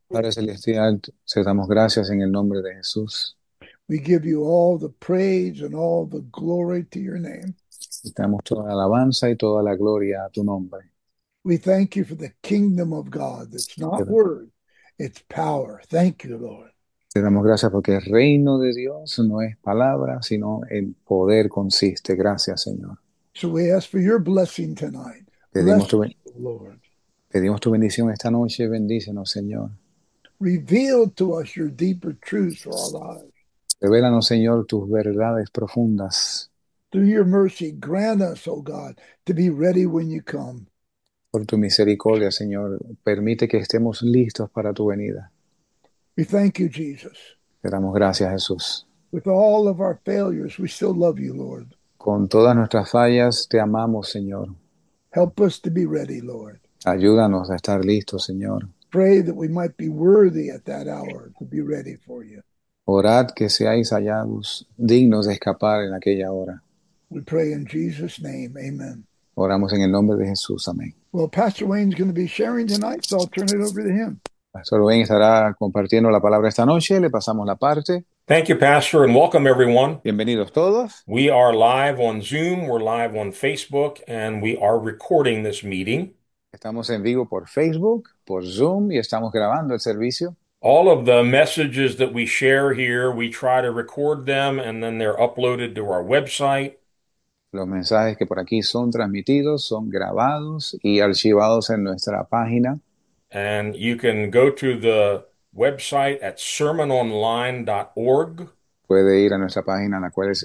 Padre Celestial, te damos gracias en el nombre de Jesús. We give you all the praise and all the glory to your name. Y te damos toda la alabanza y toda la gloria a tu nombre. We thank you for the kingdom of God. It's Te, not word, it's power. Thank you, Lord. te damos gracias porque el reino de Dios no es palabra, sino en poder consiste. Gracias, Señor. So we ask for your blessing tonight. Pedimos Bless tu, us, ben- Lord. pedimos tu bendición esta noche. Bendícenos, Señor. Reveal to us your deeper truths for our lives. Revélanos, Señor, tus verdades profundas. Through your mercy, grant us, O God, to be ready when you come. Por tu misericordia, Señor, permite que estemos listos para tu venida. We thank you, Jesus. Te damos gracias, Jesús. With all of our failures, we still love you, Lord. Con todas nuestras fallas, te amamos, Señor. Help us to be ready, Lord. Ayúdanos a estar listos, Señor. Pray that we might be worthy at that hour to be ready for you. Orad que seáis hallados dignos de escapar en aquella hora. We pray in Jesus' name. Amen. Oramos en el nombre de Jesús. Amén. Well, Pastor Wayne's going to be sharing tonight, so I'll turn it over to him. Pastor Ben estará compartiendo la palabra esta noche. Le pasamos la parte. Thank you, Pastor, and welcome everyone. Bienvenidos todos. We are live on Zoom, we're live on Facebook, and we are recording this meeting. Estamos en vivo por Facebook, por Zoom y estamos grabando el servicio. All of the messages that we share here, we try to record them and then they're uploaded to our website. Los mensajes que por aquí son transmitidos son grabados y archivados en nuestra página. And you can go to the website at sermononline.org. Puede ir a nuestra página, la cual es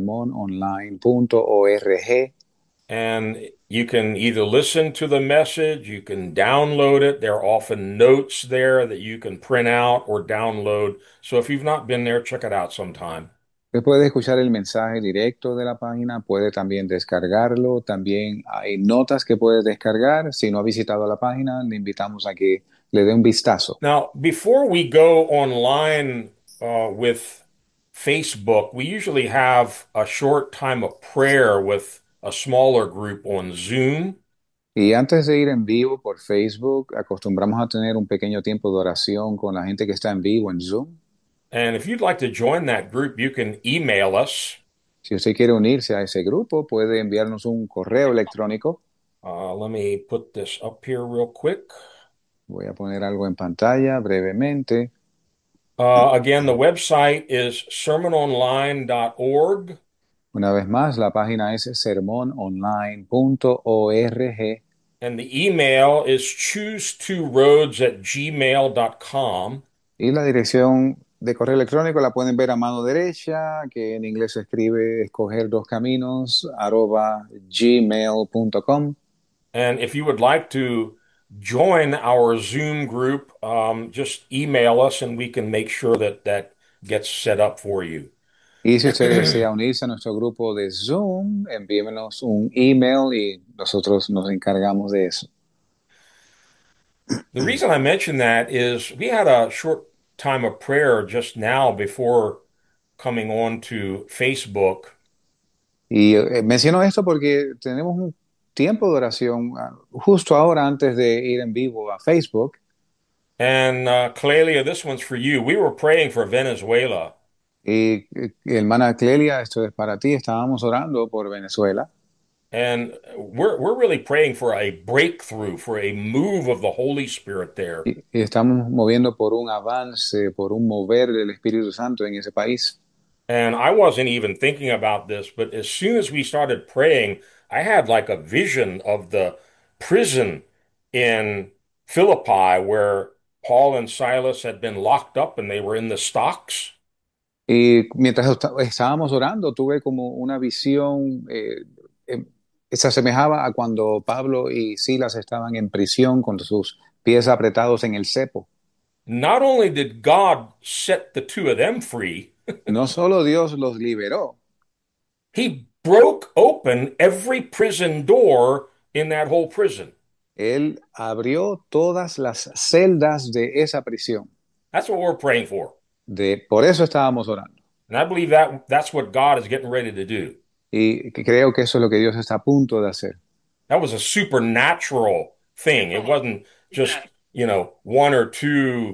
sermononline.org. And you can either listen to the message, you can download it. There are often notes there that you can print out or download. So if you've not been there, check it out sometime. Usted puede escuchar el mensaje directo de la página, puede también descargarlo, también hay notas que puede descargar. Si no ha visitado la página, le invitamos a que le dé un vistazo. Now, before we go online with Facebook, we usually have a short time of prayer with a smaller group on Zoom. Y antes de ir en vivo por Facebook, acostumbramos a tener un pequeño tiempo de oración con la gente que está en vivo en Zoom. And if you'd like to join that group, you can email us. Si usted quiere unirse a ese grupo, puede enviarnos un correo electrónico. Let me put this up here real quick. Voy a poner algo en pantalla brevemente. Again, the website is sermononline.org. Una vez más, la página es sermononline.org And the email is choose2roads@gmail.com. y la dirección de correo electrónico la pueden ver a mano derecha, que en inglés se escribe escoger dos caminos, @gmail.com. And if you would like to join our Zoom group, just email us and we can make sure that that gets set up for you. Y si usted desea unirse a nuestro grupo de Zoom, envíenos un email y nosotros nos encargamos de eso. The reason I mention that is we had a short time of prayer just now before coming on to Facebook. Y menciono esto porque tenemos un tiempo de oración justo ahora antes de ir en vivo a Facebook. And Clelia, this one's for you. We were praying for Venezuela. Y hermana Clelia, esto es para ti. Estábamos orando por Venezuela And we're really praying for a breakthrough, for a move of the Holy Spirit there. y estamos moviendo por un avance, por un mover del Espíritu Santo en ese país. And I wasn't even thinking about this, but as soon as we started praying, I had like a vision of the prison in Philippi where Paul and Silas had been locked up and they were in the stocks. Y mientras estábamos orando, tuve como una visión, eh, se asemejaba a cuando Pablo y Silas estaban en prisión con sus pies apretados en el cepo. Not only did God set the two of them free, No solo Dios los liberó, he broke open every prison door in that whole prison. Él abrió todas las celdas de esa prisión. That's what we're praying for. Por eso estábamos orando. And I believe that that's what God is getting ready to do. Y creo que eso es lo que Dios está a punto de hacer. That was a supernatural thing. It wasn't just, one or two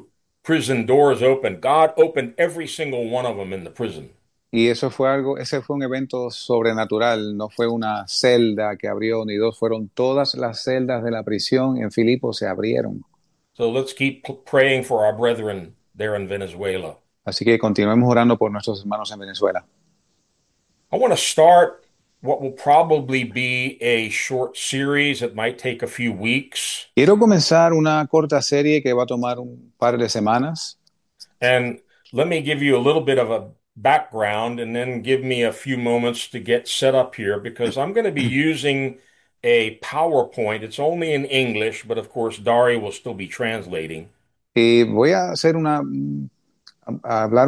prison doors open. God opened every single one of them in the prison. Y eso fue algo, ese fue un evento sobrenatural, no fue una celda que abrió ni dos, fueron todas las celdas de la prisión en Filipo se abrieron. So let's keep praying for our brethren there in Venezuela. Así que continuemos orando por nuestros hermanos en Venezuela. I want to start what will probably be a short series. It might take a few weeks. Quiero comenzar una corta serie que va a tomar un par de semanas. And let me give you a little bit of a background and then give me a few moments to get set up here because I'm going to be using a PowerPoint. It's only in English, but of course, Dari will still be translating. Y voy a hacer a hablar,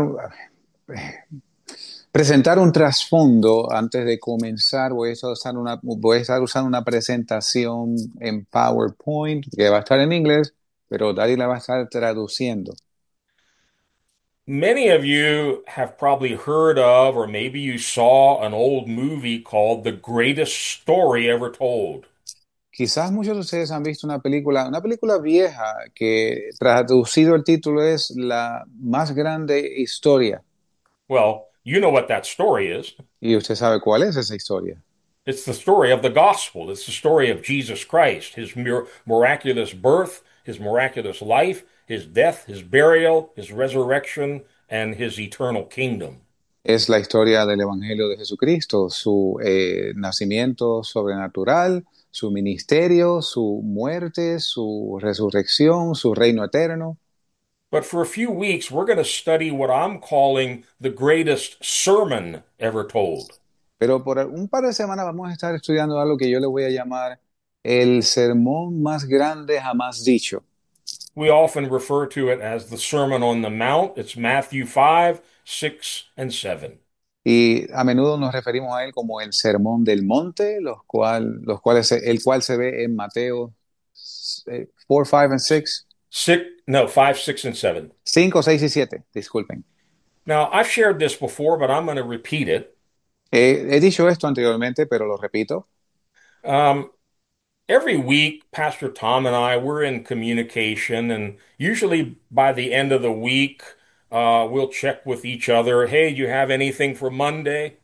presentar un trasfondo antes de comenzar. Voy a estar usando una presentación en PowerPoint que va a estar en inglés, pero Dari la va a estar traduciendo. Many of you have probably heard of, or maybe you saw an old movie called The Greatest Story Ever Told. Quizás muchos de ustedes han visto una película vieja que traducido el título es La más grande historia. Well, you know what that story is. Y usted sabe cuál es esa historia. It's the story of the gospel. It's the story of Jesus Christ, his miraculous birth, his miraculous life, his death, his burial, his resurrection, and his eternal kingdom. Es la historia del Evangelio de Jesucristo, su nacimiento sobrenatural, su ministerio, su muerte, su resurrección, su reino eterno. But for a few weeks, we're going to study what I'm calling the greatest sermon ever told. Pero por un par de semanas vamos a estar estudiando algo que yo le voy a llamar el sermón más grande jamás dicho. We often refer to it as the Sermon on the Mount. It's Matthew 5, 6, and 7. Y a menudo nos referimos a él como el sermón del monte, el cual se ve en Mateo 4, 5 and 6. 5, 6, and 7. 5, 6 y 7, disculpen. Now, I've shared this before, but I'm going to repeat it. He dicho esto anteriormente, pero lo repito. Every week, Pastor Tom and I, we're in communication, and usually by the end of the week, we'll check with each other. Hey, do you have anything for Monday?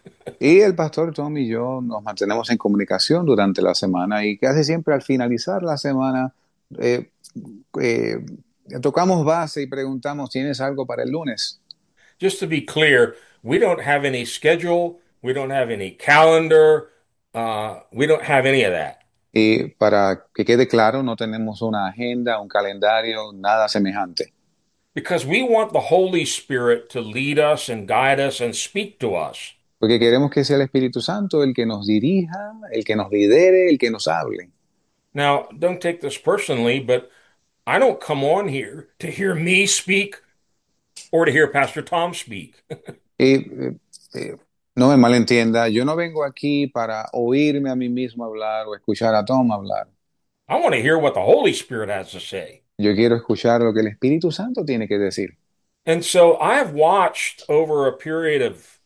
Y el pastor Tom y yo nos mantenemos en comunicación durante la semana y casi siempre al finalizar la semana eh, eh, tocamos base y preguntamos, ¿tienes algo para el lunes? Just to be clear, we don't have any schedule, we don't have any calendar, we don't have any of that. Y para que quede claro, no tenemos una agenda, un calendario, nada semejante. Because we want the Holy Spirit to lead us and guide us and speak to us. Porque queremos que sea el Espíritu Santo el que nos dirija, el que nos lidere, el que nos hable. Now, don't take this personally, but I don't come on here to hear me speak or to hear Pastor Tom speak. Y no me malentienda, yo no vengo aquí para oírme a mí mismo hablar o escuchar a Tom hablar. I want to hear what the Holy Spirit has to say. Yo quiero escuchar lo que el Espíritu Santo tiene que decir. And so I've watched over a period of,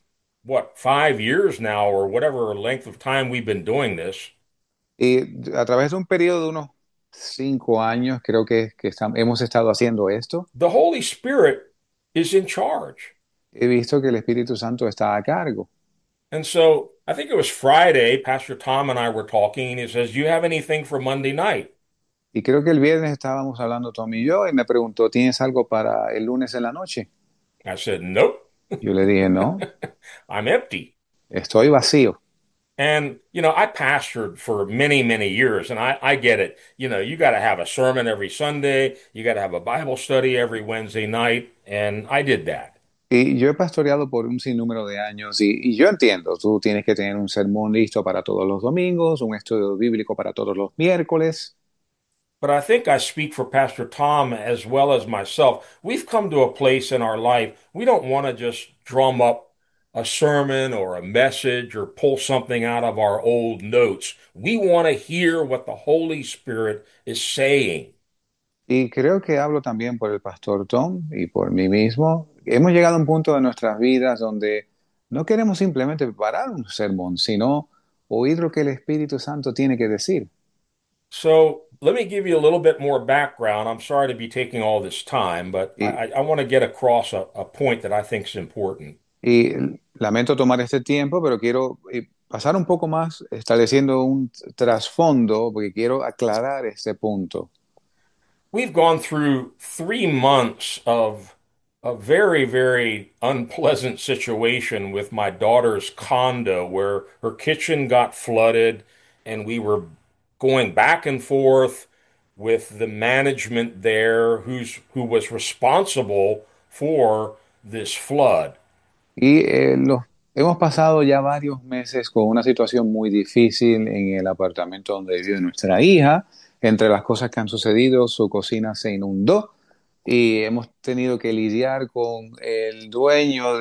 5 years now, or whatever length of time we've been doing this. Y a través de un periodo de unos 5 años, creo que hemos estado haciendo esto. The Holy Spirit is in charge. He visto que el Espíritu Santo está a cargo. And so I think it was Friday, Pastor Tom and I were talking, and he says, "Do you have anything for Monday night?" Y creo que el viernes estábamos hablando Tom y yo, y me preguntó, ¿tienes algo para el lunes en la noche? I said, "Nope, Yo le dije, no, I'm empty." estoy vacío. And, I pastored for many, many years, and I get it. You got to have a sermon every Sunday, you got to have a Bible study every Wednesday night, and I did that. Y yo he pastoreado por un sinnúmero de años y yo entiendo, tú tienes que tener un sermón listo para todos los domingos, un estudio bíblico para todos los miércoles. But I think I speak for Pastor Tom as well as myself. We've come to a place in our life, we don't want to just drum up a sermon or a message or pull something out of our old notes. We want to hear what the Holy Spirit is saying. Y creo que hablo también por el pastor Tom y por mí mismo. Hemos llegado a un punto de nuestras vidas donde no queremos simplemente preparar un sermón, sino oír lo que el Espíritu Santo tiene que decir. So let me give you a little bit more background. I'm sorry to be taking all this time, but Y, I want to get across a point that I think is important. y lamento tomar este tiempo, pero quiero pasar un poco más estableciendo un trasfondo, porque quiero aclarar este punto. We've gone through 3 months of a very, very unpleasant situation with my daughter's condo where her kitchen got flooded and we were going back and forth with the management there who was responsible for this flood. Y hemos pasado ya varios meses con una situación muy difícil en el apartamento donde vive nuestra hija. Entre las cosas que han sucedido, su cocina se inundó y hemos tenido que lidiar con el dueño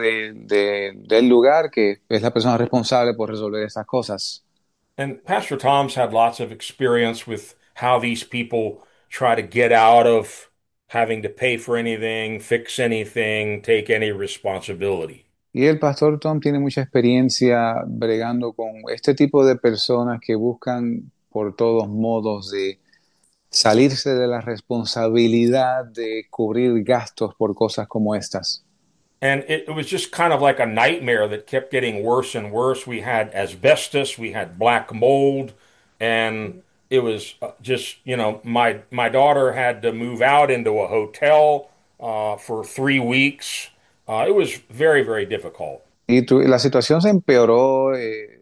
del lugar, que es la persona responsable por resolver estas cosas. And Pastor Tom's had lots of experience with how these people try to get out of having to pay for anything, fix anything, take any responsibility. Y el pastor Tom tiene mucha experiencia bregando con este tipo de personas que buscan por todos modos de salirse de la responsabilidad de cubrir gastos por cosas como estas. And it was just kind of like a nightmare that kept getting worse and worse. We had asbestos, we had black mold, and it was just, my daughter had to move out into a hotel for 3 weeks. It was very, very difficult. Y la situación se empeoró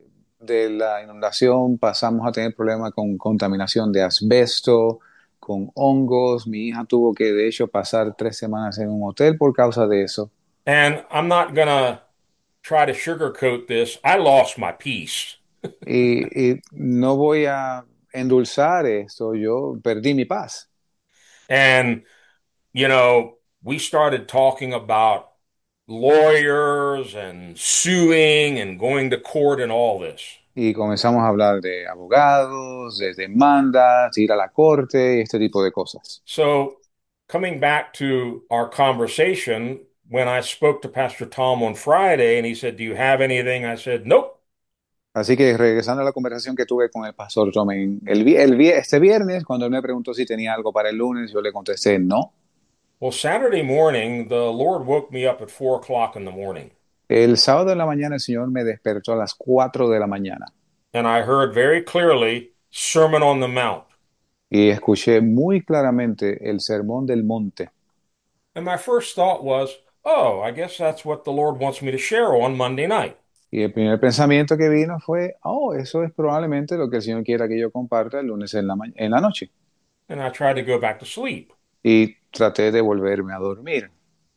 de la inundación, pasamos a tener problemas con contaminación de asbesto, con hongos. Mi hija tuvo que, de hecho, pasar 3 semanas en un hotel por causa de eso. And I'm not gonna try to sugarcoat this. I lost my peace. Y no voy a endulzar esto, yo perdí mi paz. And, you know, we started talking about lawyers and suing and going to court and all this. Y comenzamos a hablar de abogados, de demandas, ir a la corte y este tipo de cosas. So, coming back to our conversation, when I spoke to Pastor Tom on Friday and he said, "Do you have anything?" I said, "Nope." Así que regresando a la conversación que tuve con el pastor Tom este viernes, cuando él me preguntó si tenía algo para el lunes, yo le contesté no. Well, Saturday morning, the Lord woke me up at 4 o'clock in the morning. El sábado en la mañana el Señor me despertó a las 4 de la mañana And I heard very clearly Sermon on the Mount. y escuché muy claramente el Sermón del Monte. And my first thought was, oh, I guess that's what the Lord wants me to share on Monday night. Y el primer pensamiento que vino fue, oh, eso es probablemente lo que el Señor quiera que yo comparta el lunes en la noche. And I tried to go back to sleep. Y traté de volverme a dormir.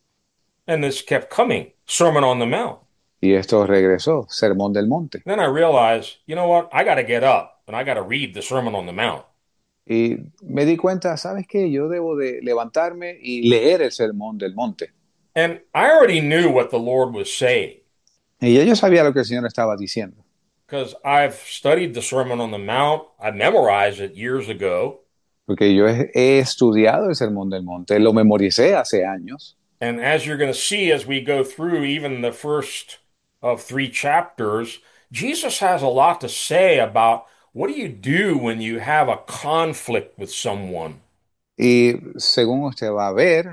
And this kept coming, Sermon on the Mount. Y esto regresó, Sermón del Monte. Then I realized, you know what? I got to get up and I got to read the Sermon on the Mount. Y me di cuenta, ¿sabes qué? Yo debo de levantarme y leer el Sermón del Monte. And I already knew what the Lord was saying Y yo sabía lo que el Señor estaba diciendo, because I've studied the Sermon on the Mount. I memorized it years ago. porque yo he estudiado el Sermón del Monte, lo memoricé hace años. And as you're going to see as we go through even the first of 3 chapters, Jesus has a lot to say about what do you do when you have a conflict with someone? Y según usted va a ver,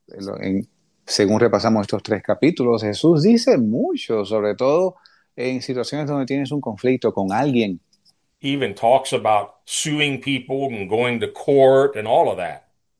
según repasamos estos 3 capítulos, Jesús dice mucho, sobre todo en situaciones donde tienes un conflicto con alguien. He even talks about suing people and going to court and all of that.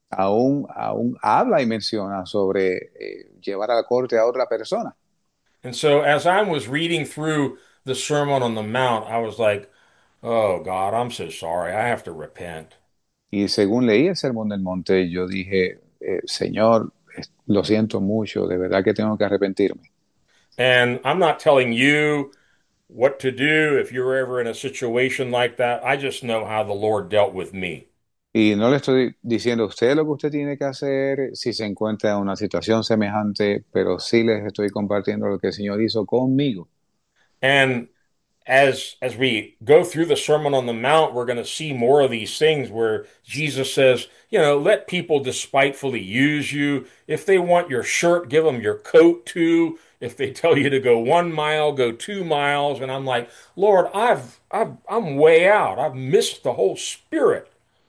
Aún habla y menciona sobre llevar a la corte a otra persona. And so as I was reading through the Sermon on the Mount, I was like, oh God, I'm so sorry. I have to repent. Y según leí el Sermón del Monte, yo dije, Señor, lo siento mucho, de verdad que tengo que arrepentirme. And I'm not telling you what to do if you're ever in a situation like that. I just know how the Lord dealt with me. Y no le estoy diciendo a usted lo que usted tiene que hacer si se encuentra en una situación semejante, pero sí les estoy compartiendo lo que el Señor hizo conmigo. And as we go through the Sermon on the Mount, we're going to see more of these things where Jesus says, let people despitefully use you. If they want your shirt, give them your coat too. If they tell you to go 1 mile, go 2 miles. And I'm like, Lord, I'm way out. I've missed the whole spirit.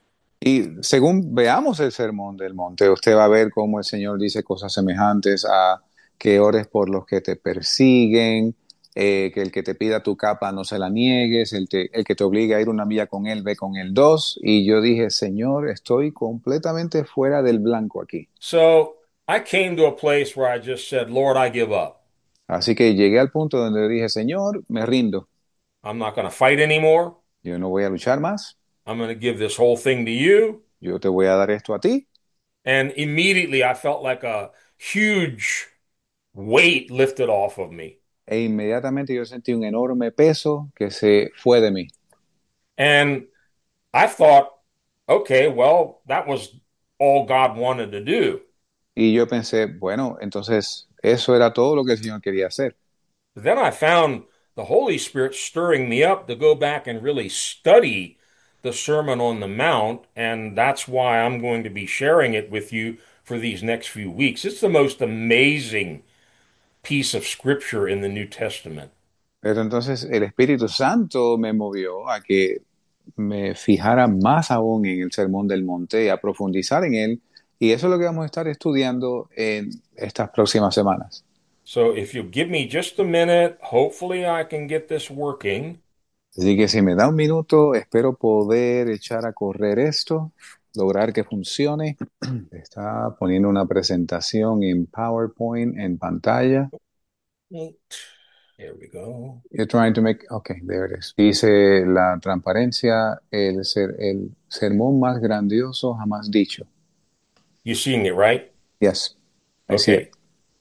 Y según veamos el sermón del monte, usted va a ver cómo el Señor dice cosas semejantes a que ores por los que te persiguen, que el que te pida tu capa no se la niegues, el que te obligue a ir una milla con él, ve con él dos. Y yo dije, Señor, estoy completamente fuera del blanco aquí. So I came to a place where I just said, Lord, I give up. Así que llegué al punto donde dije, Señor, me rindo. I'm not going to fight anymore. Yo no voy a luchar más. I'm going to give this whole thing to you. Yo te voy a dar esto a ti. And immediately I felt like a huge weight lifted off of me. E inmediatamente yo sentí un enorme peso que se fue de mí. And I thought, okay, well, that was all God wanted to do. Y yo pensé, bueno, entonces eso era todo lo que el Señor quería hacer. Then I found the Holy Spirit stirring me up to go back and really study the Sermon on the Mount, and that's why I'm going to be sharing it with you for these next few weeks. It's the most amazing piece of scripture in the New Testament. Pero entonces el Espíritu Santo me movió a que me fijara más aún en el Sermón del Monte y a profundizar en él. Y eso es lo que vamos a estar estudiando en estas próximas semanas. So if you'll give me just a minute, hopefully I can get this working. Así que si me da un minuto, espero poder echar a correr esto, lograr que funcione. Está poniendo una presentación en PowerPoint en pantalla. There we go. You're trying to make, okay, there it is. Dice la transparencia, el sermón más grandioso jamás dicho. You seeing it, right? Yes, I see Okay. it.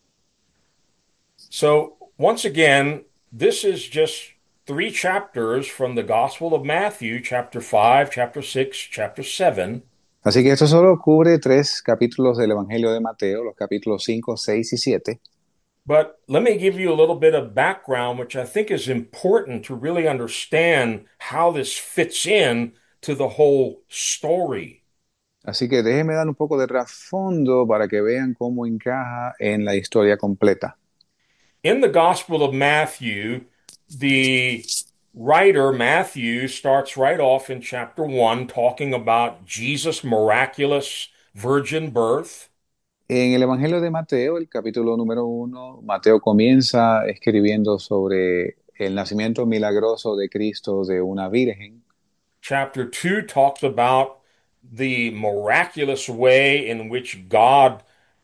So once again, this is just three chapters from the Gospel of Matthew, chapter 5, chapter 6, chapter 7. Así que esto solo cubre 3 capítulos del Evangelio de Mateo, los capítulos 5, 6 y 7. But let me give you a little bit of background, which I think is important to really understand how this fits in to the whole story. Así que déjenme dar un poco de trasfondo para que vean cómo encaja en la historia completa. In the Gospel of Matthew, the writer Matthew starts right off in chapter 1 talking about Jesus' miraculous virgin birth. En el Evangelio de Mateo, el capítulo número 1, Mateo comienza escribiendo sobre el nacimiento milagroso de Cristo de una virgen. Chapter 2 talks about the miraculous way in which God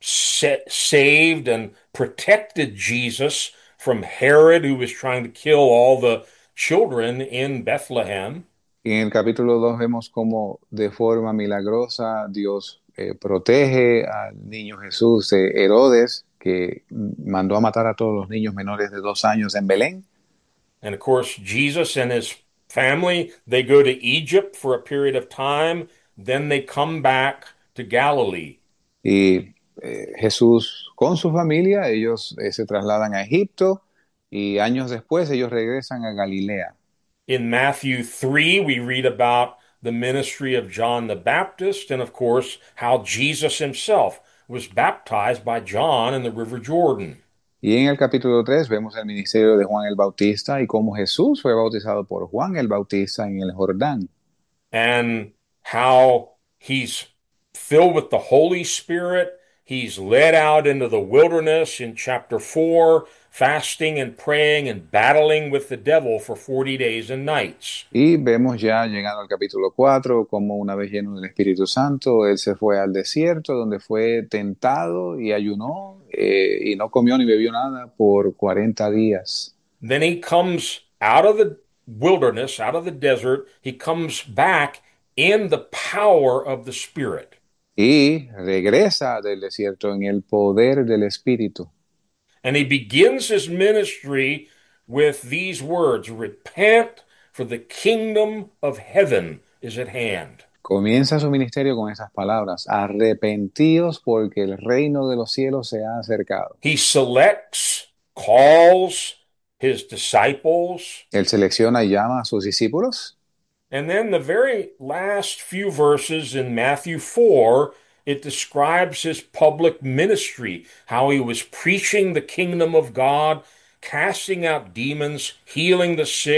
saved and protected Jesus from Herod, who was trying to kill all the children in Bethlehem. Y en el capítulo 2 vemos cómo de forma milagrosa Dios protege al niño Jesús de Herodes, que mandó a matar a todos los niños menores de 2 años en Belén. And of course, Jesus and his family, they go to Egypt for a period of time, then they come back to Galilee. Y Jesús con su familia, ellos se trasladan a Egipto y años después ellos regresan a Galilea. In Matthew 3, we read about the ministry of John the Baptist and, of course, how Jesus himself was baptized by John in the River Jordan. Y en el capítulo 3 vemos el ministerio de Juan el Bautista y cómo Jesús fue bautizado por Juan el Bautista en el Jordán. And how he's filled with the Holy Spirit. He's led out into the wilderness in chapter 4, fasting and praying and battling with the devil for 40 days and nights. Y vemos ya llegando al capítulo 4 como una vez lleno del Espíritu Santo, él se fue al desierto donde fue tentado y ayunó y no comió ni bebió nada por 40 días. Then he comes out of the wilderness, out of the desert. He comes back in the power of the Spirit. Y regresa del desierto en el poder del Espíritu. And he begins his ministry with these words: Repent, for the kingdom of heaven is at hand. Comienza su ministerio con estas palabras: arrepentíos porque el reino de los cielos se ha acercado. He selects, calls his disciples. Él selecciona y llama a sus discípulos. And then the very last few verses in Matthew 4, it describes his public ministry, how he was preaching the kingdom of God, casting out demons, healing the sick,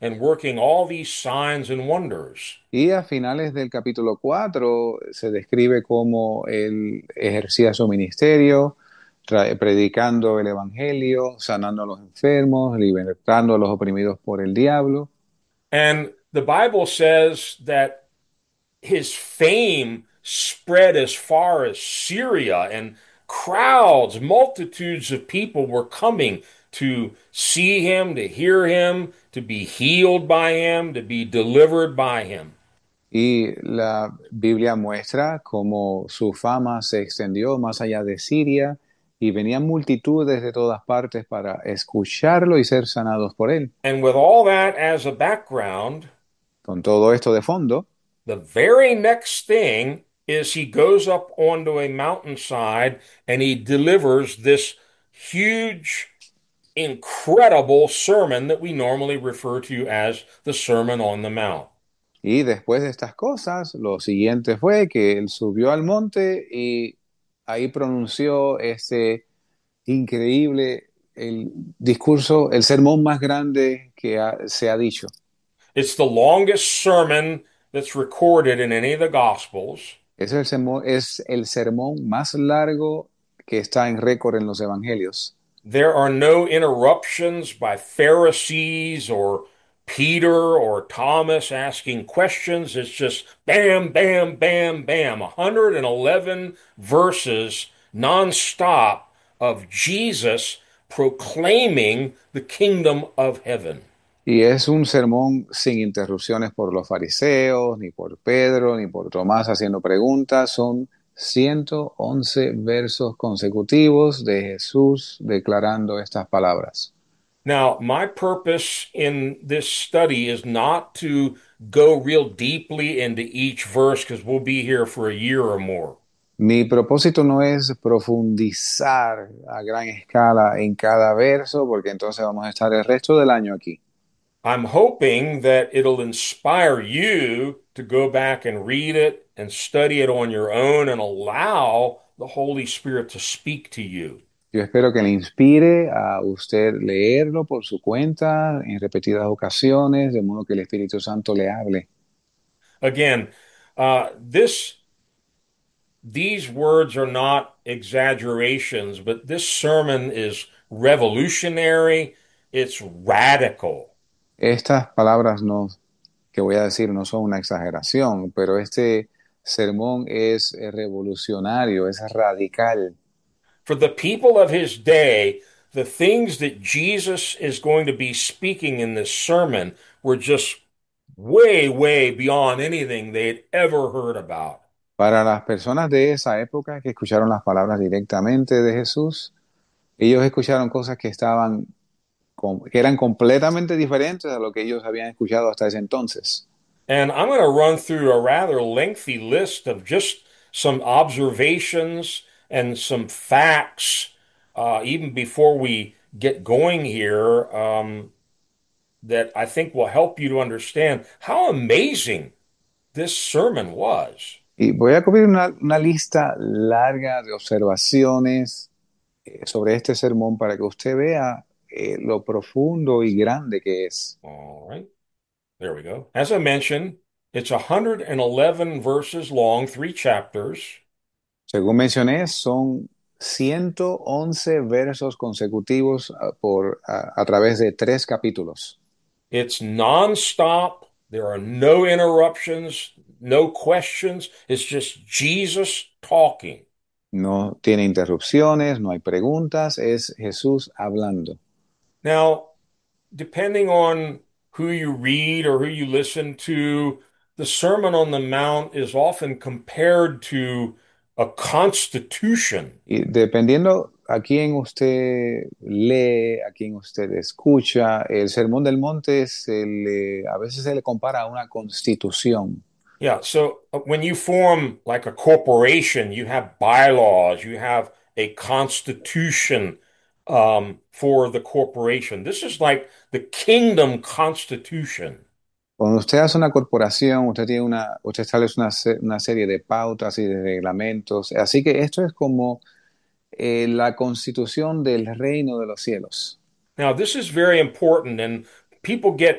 and working all these signs and wonders. Y a finales del capítulo 4 se describe cómo él ejercía su ministerio, predicando el evangelio, sanando a los enfermos, libertando a los oprimidos por el diablo. And the Bible says that his fame spread as far as Syria, and crowds, multitudes of people were coming to see him, to hear him, to be healed by him, to be delivered by him. Y la Biblia muestra cómo su fama se extendió más allá de Siria y venían multitudes de todas partes para escucharlo y ser sanados por él. And with all that as a background, Con todo esto de fondo, the very next thing is he goes up onto a mountainside and he delivers this huge, incredible sermon that we normally refer to as the Sermon on the Mount. y después de estas cosas, lo siguiente fue que él subió al monte y ahí pronunció ese increíble el discurso, el sermón más grande que se ha dicho. It's the longest sermon that's recorded in any of the Gospels. Es el sermón más largo que está en récord en los evangelios. There are no interruptions by Pharisees or Peter or Thomas asking questions. It's just bam, bam, bam, bam. 111 verses nonstop of Jesus proclaiming the kingdom of heaven. Y es un sermón sin interrupciones por los fariseos, ni por Pedro, ni por Tomás haciendo preguntas. Son 111 versos consecutivos de Jesús declarando estas palabras. Now, my purpose in this study is not to go real deeply into each verse because we'll be here for a year or more. Mi propósito no es profundizar a gran escala en cada verso, porque entonces vamos a estar el resto del año aquí. I'm hoping that it'll inspire you to go back and read it and study it on your own and allow the Holy Spirit to speak to you. Yo espero que le inspire a usted leerlo por su cuenta en repetidas ocasiones, de modo que el Espíritu Santo le hable. Again, these words are not exaggerations, but this sermon is revolutionary. It's radical. Estas palabras no, que voy a decir no son una exageración, pero este sermón es revolucionario, es radical. For the people of his day, the things that Jesus is going to be speaking in this sermon were just way, way beyond anything they'd ever heard about. Para las personas de esa época que escucharon las palabras directamente de Jesús, ellos escucharon cosas que que eran completamente diferentes a lo que ellos habían escuchado hasta ese entonces. And I'm going to run through a rather lengthy list of just some observations and some facts, even before we get going here, that I think will help you to understand how amazing this sermon was. Y voy a cubrir una lista larga de observaciones sobre este sermón para que usted vea lo profundo y grande que es. All right, there we go. As I mentioned, it's 111 verses long, 3 chapters. Según mencioné, son 111 versos consecutivos a través de 3 capítulos. It's nonstop. There are no interruptions, no questions. It's just Jesus talking. No tiene interrupciones, no hay preguntas, es Jesús hablando. Now, depending on who you read or who you listen to, the Sermon on the Mount is often compared to a constitution. Y dependiendo a quién usted lee, a quién usted escucha, el Sermón del Monte a veces se le compara a una constitución. Yeah, so when you form like a corporation, you have bylaws, you have a constitution for the corporation. This is like the kingdom constitution. Cuando usted hace una corporación, usted establece una serie de pautas y de reglamentos. Así que esto es como la constitución del reino de los cielos. Now, this is very important, and people get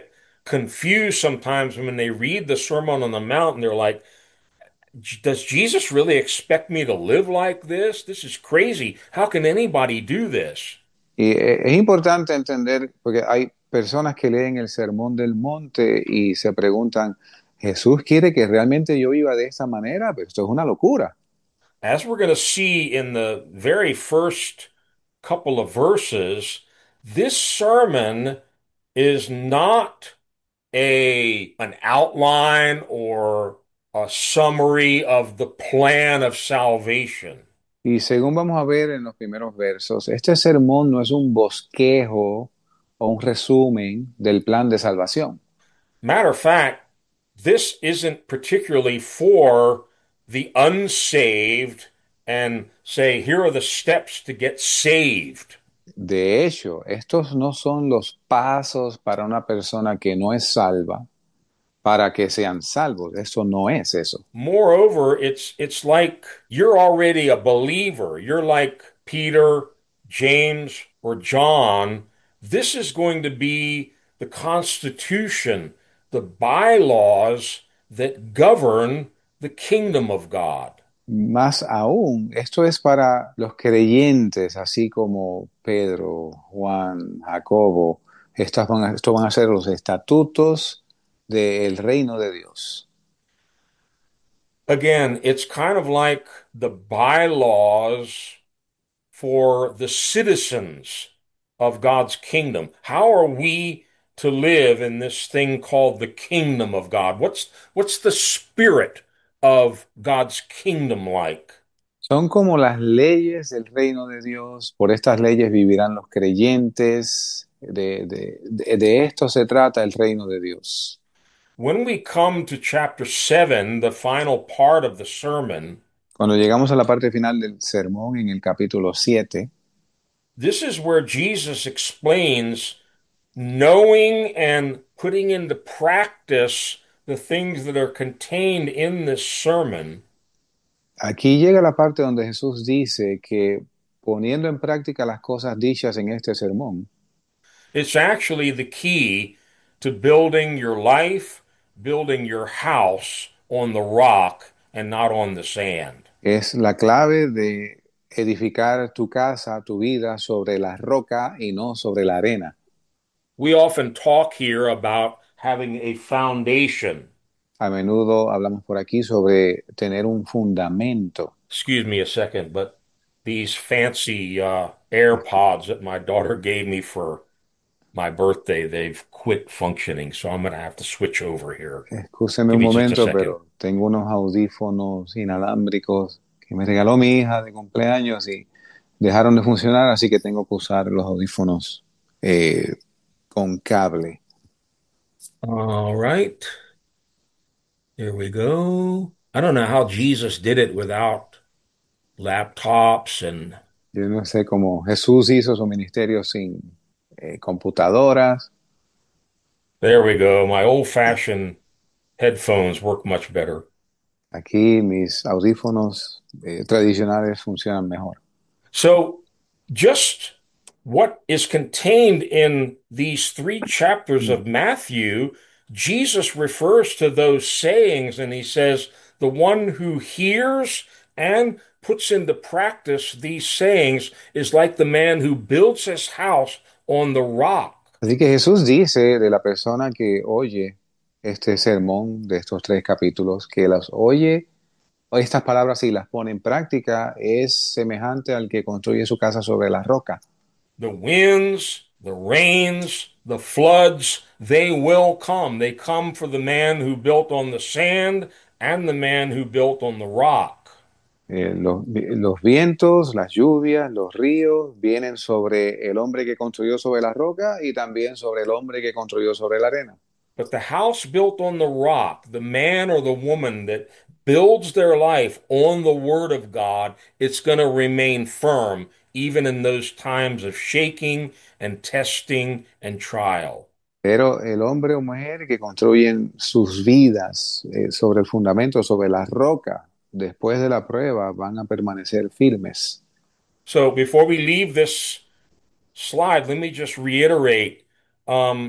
confused sometimes when they read the Sermon on the Mount and they're like, does Jesus really expect me to live like this? This is crazy. How can anybody do this? Y es importante entender, porque hay personas que leen el Sermón del Monte y se preguntan, ¿Jesús quiere que realmente yo viva de esta manera? Pero esto es una locura. As we're going to see in the very first couple of verses, this sermon is not an outline or a summary of the plan of salvation. Y según vamos a ver en los primeros versos, este sermón no es un bosquejo o un resumen del plan de salvación. Matter of fact, this isn't particularly for the unsaved and say, here are the steps to get saved. De hecho, estos no son los pasos para una persona que no es salva, para que sean salvos. Eso no es eso. Moreover, it's like you're already a believer. You're like Peter, James, or John. This is going to be the constitution, the bylaws that govern the kingdom of God. Más aún, esto es para los creyentes, así como Pedro, Juan, Jacobo. Estos van a ser los estatutos del reino de Dios. Again, it's kind of like the bylaws for the citizens of God's kingdom. How are we to live in this thing called the kingdom of God? What's the spirit of God's kingdom like? Son como las leyes del reino de Dios. Por estas leyes vivirán los creyentes. De esto se trata el reino de Dios. When we come to chapter 7, the final part of the sermon, Cuando llegamos a la parte final del sermón en el capítulo 7, this is where Jesus explains knowing and putting into practice the things that are contained in this sermon. aquí llega la parte donde Jesús dice que poniendo en práctica las cosas dichas en este sermón, It's actually the key to building your life, building your house on the rock and not on the sand. es la clave de edificar tu casa, tu vida sobre la roca y no sobre la arena. We often talk here about having a foundation. A menudo hablamos por aquí sobre tener un fundamento. Excuse me a second, but these fancy AirPods that my daughter gave me for my birthday, they've quit functioning, so I'm going to have to switch over here. Excúseme Give un me just a momento, second. pero tengo unos audífonos inalámbricos que me regaló mi hija de cumpleaños y dejaron de funcionar, así que tengo que usar los audífonos con cable. All right. Here we go. I don't know how Jesus did it without laptops and Yo no sé cómo Jesús hizo su ministerio sin computadoras. there we go. My old-fashioned headphones work much better. Aquí mis audífonos tradicionales funcionan mejor. So, just what is contained in these three chapters of Matthew, Jesus refers to those sayings and he says, the one who hears and puts into practice these sayings is like the man who builds his house on the rock. Así que Jesús dice de la persona que oye este sermón de estos 3 capítulos, que las oye, estas palabras y las pone en práctica, es semejante al que construye su casa sobre la roca. The winds, the rains, the floods, they will come. They come for the man who built on the sand and the man who built on the rock. Los vientos, las lluvias, los ríos vienen sobre el hombre que construyó sobre la roca y también sobre el hombre que construyó sobre la arena. But the house built on the rock, the man or the woman that builds their life on the word of God, it's going to remain firm even in those times of shaking and testing and trial. Pero el hombre o mujer que construyen sus vidas sobre el fundamento, sobre la roca, después de la prueba, van a permanecer firmes. So before we leave this slide, let me just reiterate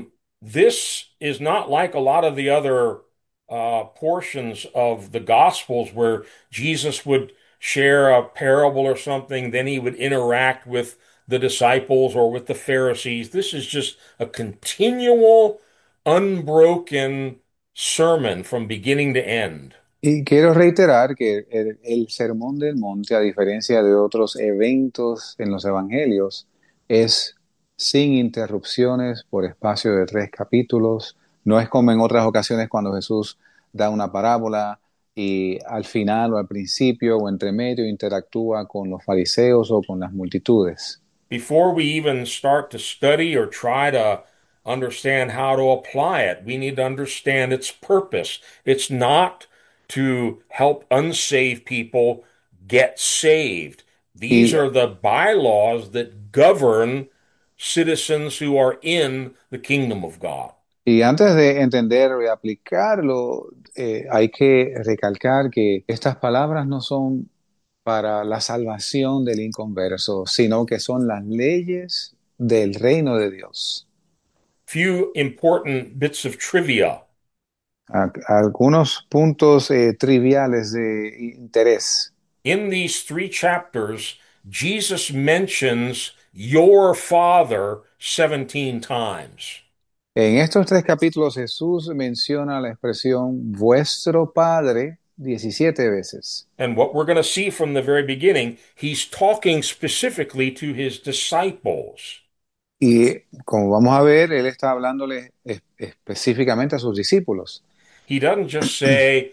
this is not like a lot of the other portions of the Gospels where Jesus would share a parable or something, then he would interact with the disciples or with the Pharisees. This is just a continual, unbroken sermon from beginning to end. Y quiero reiterar que el Sermón del Monte, a diferencia de otros eventos en los evangelios, es sin interrupciones por espacio de 3 capítulos. No es como en otras ocasiones cuando Jesús da una parábola y al final o al principio o entre medio interactúa con los fariseos o con las multitudes. Before we even start to study or try to understand how to apply it, we need to understand its purpose. It's not to help unsaved people get saved. These Y are the bylaws that govern citizens who are in the kingdom of God. Y antes de entenderlo y aplicarlo, hay que recalcar que estas palabras no son para la salvación del inconverso, sino que son las leyes del reino de Dios. Few important bits of trivia. Algunos puntos triviales de interés. In these 3 chapters, Jesus mentions your father 17 times. En estos 3 capítulos Jesús menciona la expresión vuestro Padre 17 veces. And what we're going to see from the very beginning, he's talking specifically to his disciples. Y como vamos a ver, él está hablándole específicamente a sus discípulos. He doesn't just say,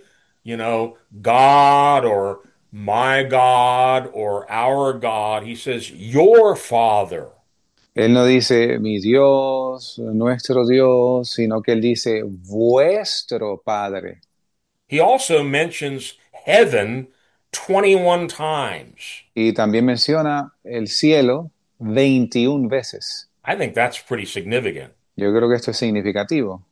God or my God or our God. He says, your father. Él no dice mi Dios, nuestro Dios, sino que él dice vuestro Padre. He also mentions heaven 21 times. Y también menciona el cielo 21 veces. I think that's pretty significant. Yo creo que esto es significativo.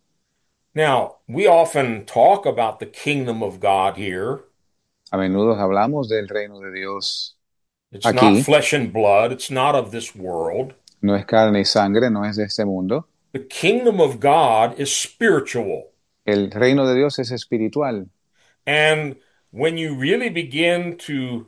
Now, we often talk about the kingdom of God here. A menudo hablamos del reino de Dios It's not aquí. flesh and blood, it's not of this world. No es carne y sangre, no es de este mundo. The kingdom of God is spiritual. El reino de Dios es espiritual. And when you really begin to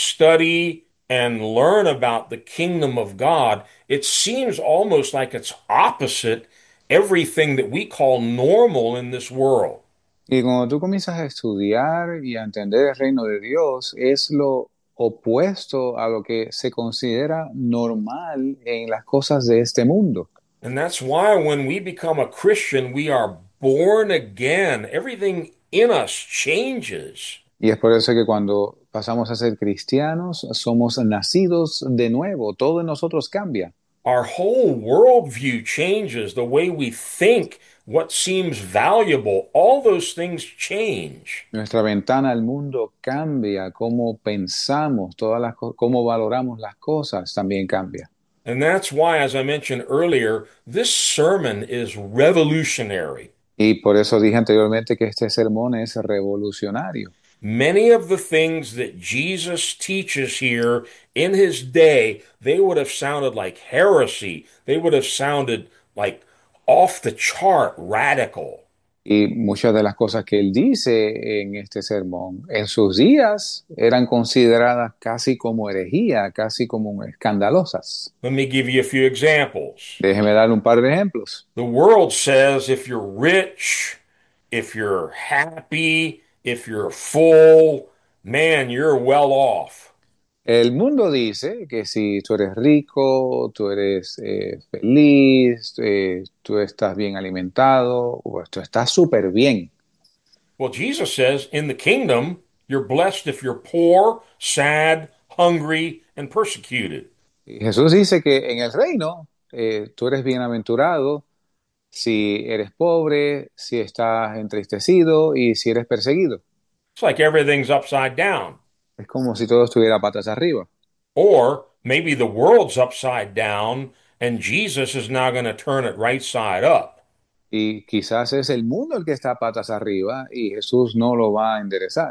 study and learn about the kingdom of God, it seems almost like it's opposite everything that we call normal in this world. Y cuando tú comienzas a estudiar y a entender el reino de Dios, es lo opuesto a lo que se considera normal en las cosas de este mundo. And that's why when we become a Christian, we are born again. Everything in us changes. Y es por eso que cuando pasamos a ser cristianos, somos nacidos de nuevo. Todo en nosotros cambia. Our whole worldview changes, the way we think, what seems valuable, all those things change. Nuestra ventana al mundo cambia. Cómo pensamos, cómo valoramos las cosas también cambia. And that's why, as I mentioned earlier, this sermon is revolutionary. Y por eso dije anteriormente que este sermón es revolucionario. Many of the things that Jesus teaches here in his day, they would have sounded like heresy. They would have sounded like off the chart radical. Y muchas de las cosas que él dice en este sermón, en sus días, eran consideradas casi como herejía, casi como escandalosas. Let me give you a few examples. Déjeme darle un par de ejemplos. The world says if you're rich, if you're happy, if you're full, man, you're well off. El mundo dice que si tú eres rico, tú eres feliz, tú estás bien alimentado, o tú estás súper bien. Well, Jesus says in the kingdom, you're blessed if you're poor, sad, hungry, and persecuted. Y Jesús dice que en el reino tú eres bienaventurado si eres pobre, si estás entristecido y si eres perseguido. It's like everything's upside down. Es como si todo estuviera patas arriba. Or maybe the world's upside down and Jesus is now going to turn it right side up. Y quizás es el mundo el que está patas arriba y Jesús no lo va a enderezar.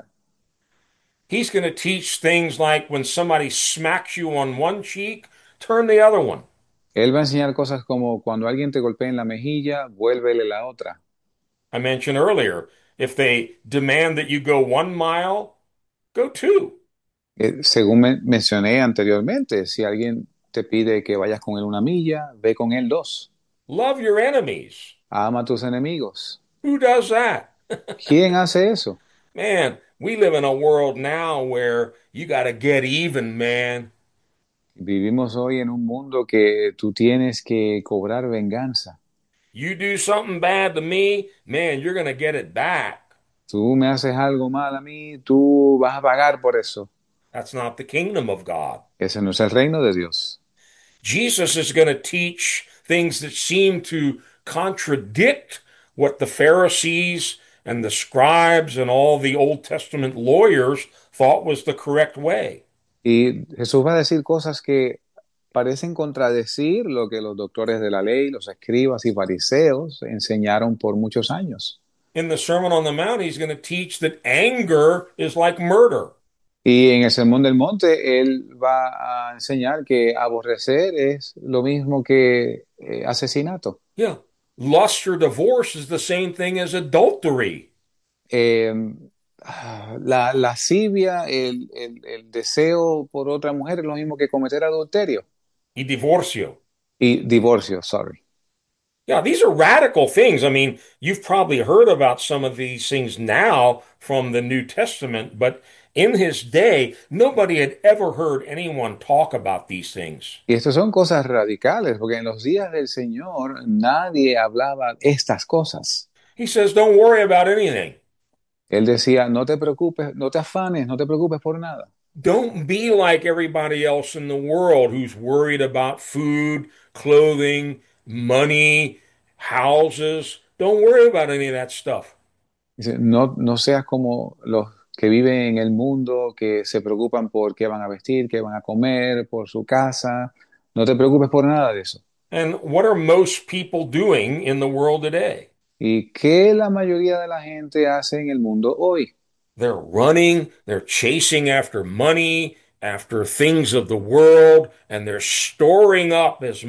He's going to teach things like when somebody smacks you on one cheek, turn the other one. Él va a enseñar cosas como cuando alguien te golpea en la mejilla, vuélvele la otra. I mentioned earlier, if they demand that you go 1 mile, go two. Según mencioné anteriormente, si alguien te pide que vayas con él una milla, ve con él dos. Love your enemies. Ama a tus enemigos. Who does that? ¿Quién hace eso? Man, we live in a world now where you got to get even, man. Vivimos hoy en un mundo que tú tienes que cobrar venganza. You do something bad to me, man, you're going to get it back. Tú me haces algo mal a mí, tú vas a pagar por eso. That's not the kingdom of God. Ese no es el reino de Dios. Jesus is going to teach things that seem to contradict what the Pharisees and the scribes and all the Old Testament lawyers thought was the correct way. Y Jesús va a decir cosas que parecen contradecir lo que los doctores de la ley, los escribas y fariseos enseñaron por muchos años. In the Sermon on the Mount, he's going to teach that anger is like murder. Y en el Sermón del Monte, él va a enseñar que aborrecer es lo mismo que asesinato. Yeah. Lust or divorce is the same thing as adultery. Eh, la lascivia, el deseo por otra mujer es lo mismo que cometer adulterio. Y divorcio. Y divorcio, sorry. Yeah, these are radical things. I mean, you've probably heard about some of these things now from the New Testament, but in his day, nobody had ever heard anyone talk about these things. Y estas son cosas radicales, porque en los días del Señor nadie hablaba estas cosas. He says, don't worry about anything. Él decía, no te preocupes, no te afanes, no te preocupes por nada. Don't be like everybody else in the world who's worried about food, clothing, money, houses. Don't worry about any of that stuff. Dice, no seas como los que viven en el mundo, que se preocupan por qué van a vestir, qué van a comer, por su casa. No te preocupes por nada de eso. And what are most people doing in the world today? ¿Y qué la mayoría de la gente hace en el mundo hoy? They're running, they're chasing after money, after things of the world, and they're storing up as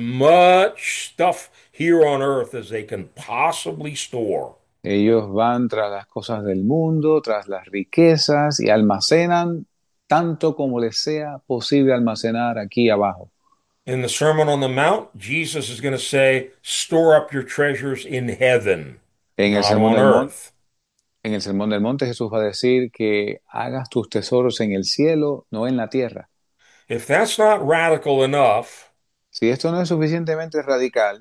much stuff here on earth as they can possibly store. Ellos van tras las cosas del mundo, tras las riquezas y almacenan tanto como les sea posible almacenar aquí abajo. In the Sermon on the Mount, Jesus is going to say, store up your treasures in heaven, En el not sermón on del monte, earth. en el sermón del monte Jesús va a decir que hagas tus tesoros en el cielo, no en la tierra. If that's not radical enough, Si esto no es suficientemente radical,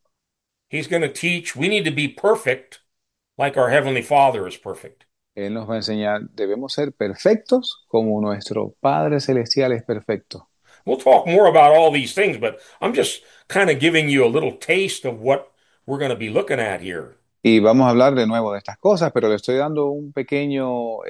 he's going to teach we need to be perfect like our Heavenly Father is perfect. Él nos va a enseñar, debemos ser perfectos como nuestro Padre Celestial es perfecto. We'll talk more about all these things, but I'm just kind of giving you a little taste of what we're going to be looking at here. Y vamos a hablar de nuevo de estas cosas, pero le estoy dando un pequeño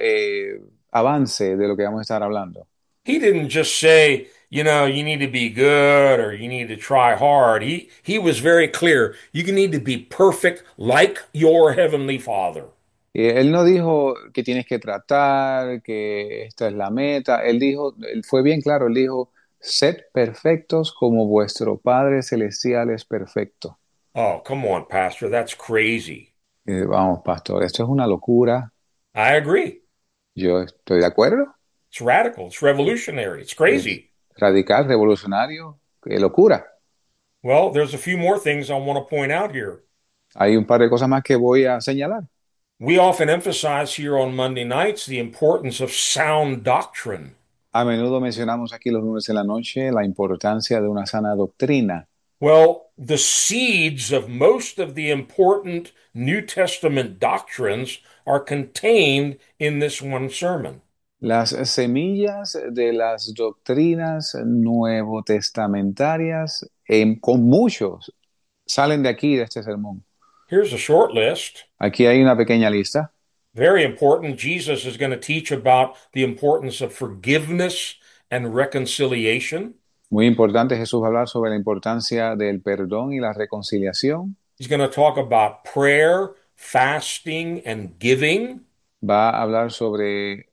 avance de lo que vamos a estar hablando. He didn't just say, you know, you need to be good or you need to try hard. He was very clear. You need to be perfect like your Heavenly Father. Él no dijo que tienes que tratar, que esta es la meta. Él dijo, él fue bien claro, él dijo, sed perfectos como vuestro Padre Celestial es perfecto. Oh, come on, Pastor. That's crazy. Vamos, pastor, esto es una locura. I agree. Yo estoy de acuerdo. It's radical. It's revolutionary. It's Es crazy. radical, revolucionario, qué locura. Well, there's a few more things I want to point out here. Hay un par de cosas más que voy a señalar. We often emphasize here on Monday nights the importance of sound doctrine. A menudo mencionamos aquí los lunes en la noche la importancia de una sana doctrina. Well, the seeds of most of the important New Testament doctrines are contained in this one sermon. Las semillas de las doctrinas nuevo testamentarias, con muchos, salen de aquí, de este sermón. Here's a short list. Aquí hay una pequeña lista. Very important. Jesus is going to teach about the importance of forgiveness and reconciliation. Muy importante, Jesús va a hablar sobre la importancia del perdón y la reconciliación. He's going to talk about prayer, fasting, and giving. Va a hablar sobre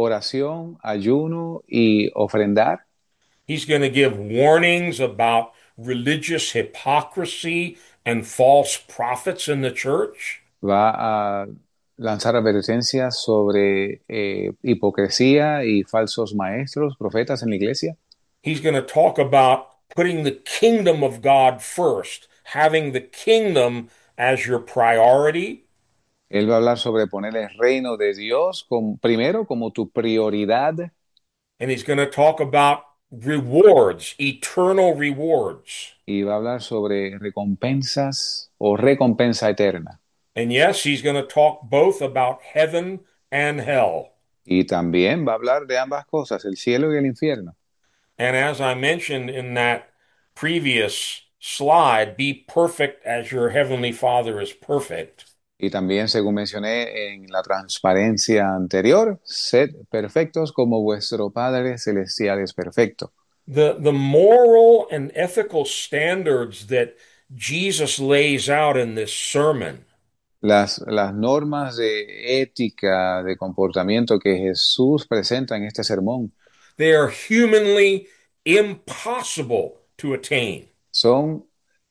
oración, ayuno y ofrendar. He's going to give warnings about religious hypocrisy and false prophets in the church. Va a lanzar advertencias sobre hipocresía y falsos maestros, profetas en la iglesia. He's going to talk about putting the kingdom of God first, having the kingdom as your priority. Él va a hablar sobre poner el reino de Dios primero como tu prioridad And he's going to talk about rewards, eternal rewards. y va a hablar sobre recompensas o recompensa eterna. And yes, he's going to talk both about heaven and hell. Y también va a hablar de ambas cosas, el cielo y el infierno. And as I mentioned in that previous slide, be perfect as your heavenly Father is perfect. Y también, según mencioné en la transparencia anterior, sed perfectos como vuestro Padre Celestial es perfecto. The moral and ethical standards that Jesus lays out in this sermon, Las normas de ética, de comportamiento que Jesús presenta en este sermón they are humanly impossible to attain. son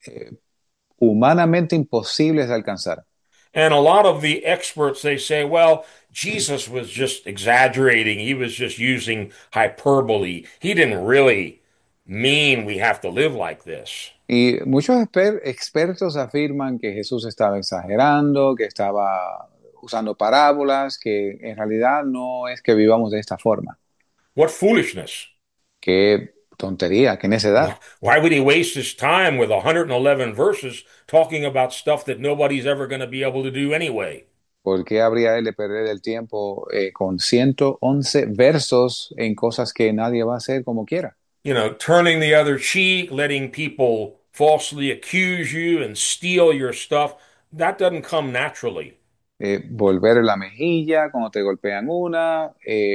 humanamente imposibles de alcanzar. And a lot of the experts, they say, well, Jesus was just exaggerating. He was just using hyperbole. He didn't really mean we have to live like this. Y muchos expertos afirman que Jesús estaba exagerando, que estaba usando parábolas, que en realidad no es que vivamos de esta forma. What foolishness. Qué tontería, qué necedad. Why would he waste his time with 111 verses talking about stuff that nobody's ever going to be able to do anyway? ¿Por qué habría él de perder el tiempo con 111 versos en cosas que nadie va a hacer como quiera? You know, turning the other cheek, letting people falsely accuse you and steal your stuff, that doesn't come naturally. Volver la mejilla cuando te golpean una,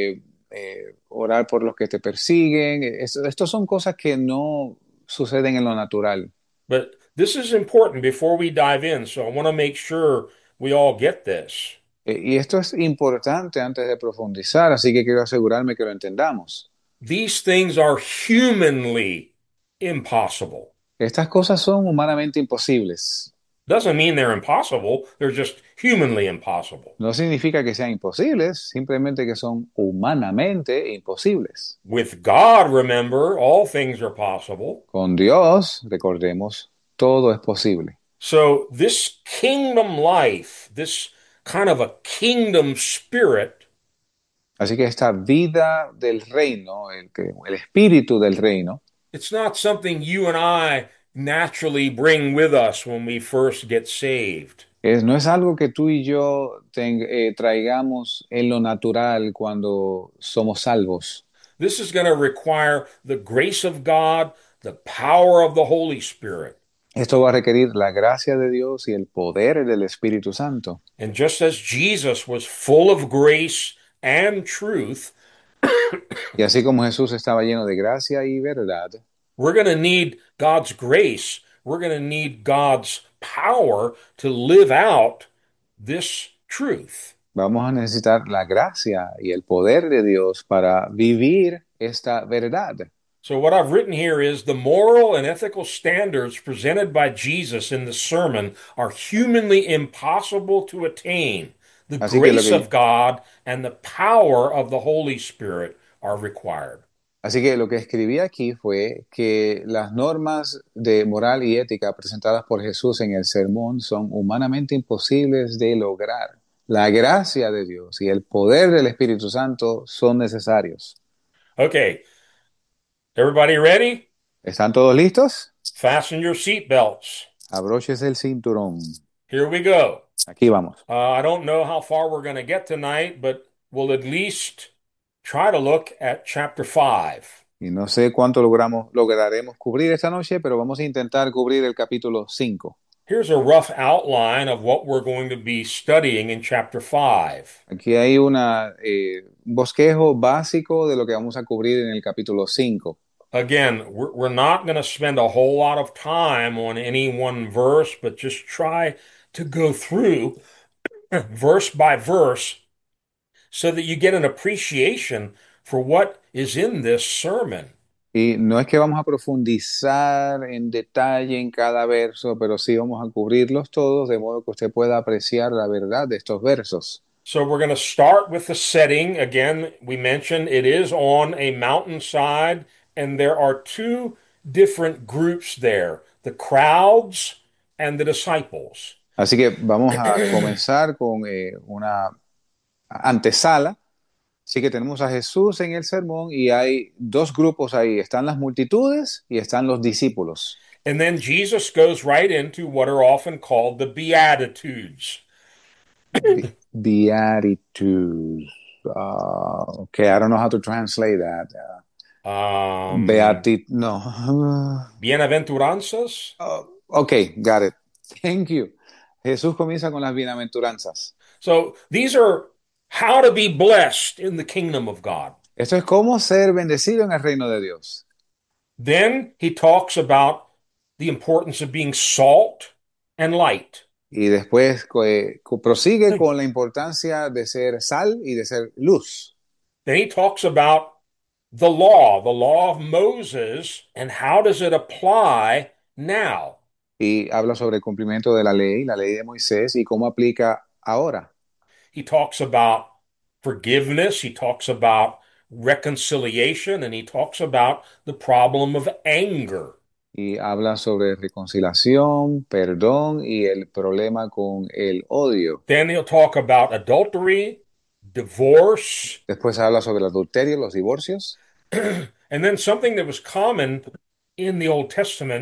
orar por los que te persiguen. Estos son cosas que no suceden en lo natural. But this is important before we dive in, so I want to make sure we all get this. Y esto es importante antes de profundizar, así que quiero asegurarme que lo entendamos. These things are humanly impossible. Estas cosas son humanamente imposibles. Doesn't mean they're impossible, they're just humanly impossible. No significa que sean imposibles, simplemente que son humanamente imposibles. With God, remember, all things are possible. Con Dios, recordemos, todo es posible. So, this kingdom life, this kind of a kingdom spirit, Así que esta vida del reino, el espíritu del reino, it's not something you and I naturally bring with us when we first get saved. no es algo que tú y yo traigamos en lo natural cuando somos salvos. This is going to require the grace of God, the power of the Holy Spirit. Esto va a requerir la gracia de Dios y el poder del Espíritu Santo. And just as Jesus was full of grace and truth, Y así como Jesús estaba lleno de gracia y verdad, we're going to need God's grace. We're going to need God's power to live out this truth. vamos a necesitar la gracia y el poder de Dios para vivir esta verdad. So, what I've written here is the moral and ethical standards presented by Jesus in the sermon are humanly impossible to attain. The Así que grace of God and the power of the Holy Spirit are required. Así que lo que escribí aquí fue que las normas de moral y ética presentadas por Jesús en el sermón son humanamente imposibles de lograr. La gracia de Dios y el poder del Espíritu Santo son necesarios. Okay, everybody ready? ¿Están todos listos? Fasten your seatbelts. Abróchese el cinturón. Here we go. Aquí vamos. I don't know how far we're going to get tonight, but we'll at least try to look at chapter 5. Y no sé cuánto lograremos cubrir esta noche, pero vamos a intentar cubrir el capítulo 5. Here's a rough outline of what we're going to be studying in chapter 5. Aquí hay un bosquejo básico de lo que vamos a cubrir en el capítulo 5. Again, we're not going to spend a whole lot of time on any one verse, but just try to go through verse by verse so that you get an appreciation for what is in this sermon. Y no es que vamos a profundizar en detalle en cada verso, pero sí vamos a cubrirlos todos de modo que usted pueda apreciar la verdad de estos versos. So we're going to start with the setting. Again, we mentioned it is on a mountainside, and there are two different groups there, the crowds and the disciples. Así que vamos a comenzar con una antesala. Así que tenemos a Jesús en el sermón y hay dos grupos ahí. Están las multitudes y están los discípulos. And then Jesus goes right into what are often called the Beatitudes. Beatitudes. Okay, I don't know how to translate that. Um, No. Bienaventuranzas. Okay, got it. Thank you. Jesús comienza con las bienaventuranzas. So these are how to be blessed in the kingdom of God. Esto es cómo ser bendecido en el reino de Dios. Then he talks about the importance of being salt and light. Y después prosigue con la importancia de ser sal y de ser luz. Then he talks about the law of Moses, and how does it apply now? Y habla sobre el cumplimiento de la ley de Moisés y cómo aplica ahora. He talks about forgiveness, he talks about reconciliation, and he talks about the problem of anger. Y habla sobre reconciliación, perdón y el problema con el odio. Then he'll talk about adultery, divorce, Después habla sobre el adulterio, los divorcios. and then something that was common in the Old Testament,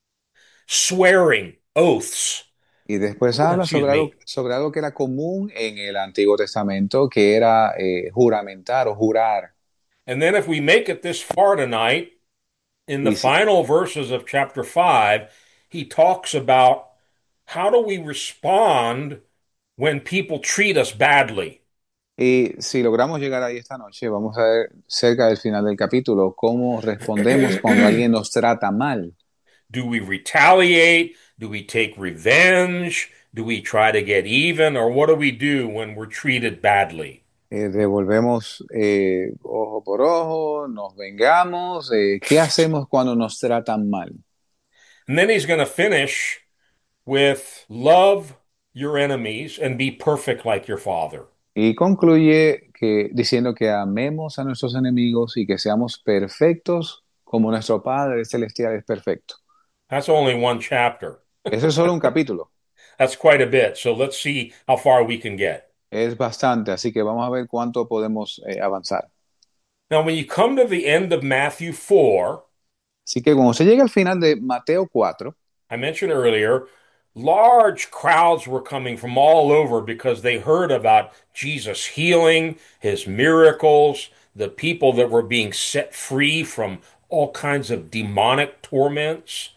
swearing, oaths. Y después habla Excuse me. sobre algo que era común en el Antiguo Testamento, que era juramentar o jurar. And then if we make it this far tonight, in the Y si, final verses of chapter 5, he talks about how do we respond when people treat us badly? y si logramos llegar ahí esta noche, vamos a ver cerca del final del capítulo cómo respondemos cuando alguien nos trata mal. Do we retaliate? Do we take revenge? Do we try to get even? Or what do we do when we're treated badly? Devolvemos ojo por ojo, nos vengamos. ¿Qué hacemos cuando nos tratan mal? And then he's going to finish with love your enemies and be perfect like your father. Y concluye diciendo que amemos a nuestros enemigos y que seamos perfectos como nuestro Padre Celestial es perfecto. That's only one chapter. Eso es solo un capítulo, That's quite a bit. So let's see how far we can get. es bastante, así que vamos a ver cuánto podemos avanzar. Now, when you come to the end of Matthew 4, Así que cuando se llega al final de Mateo 4, I mentioned earlier, large crowds were coming from all over because they heard about Jesus healing, his miracles, the people that were being set free from all kinds of demonic torments.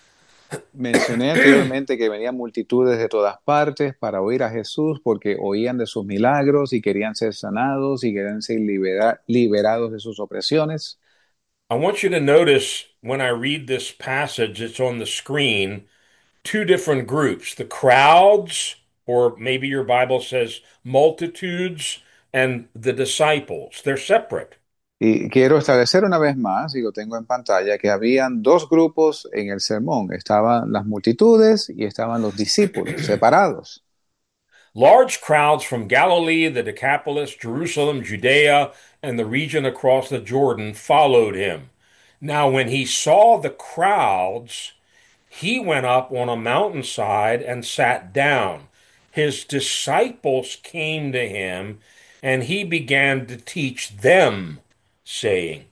mencioné anteriormente que venían multitudes de todas partes para oír a Jesús porque oían de sus milagros y querían ser sanados y querían ser liberados de sus opresiones. I want you to notice when I read this passage, it's on the screen, two different groups, the crowds, or maybe your Bible says multitudes, and the disciples. They're separate. Y quiero establecer una vez más, y lo tengo en pantalla, que habían dos grupos en el sermón. Estaban las multitudes y estaban los discípulos, separados. Large crowds from Galilee, the Decapolis, Jerusalem, Judea, and the region across the Jordan followed him. Now, when he saw the crowds, he went up on a mountainside and sat down. His disciples came to him, and he began to teach them, saying,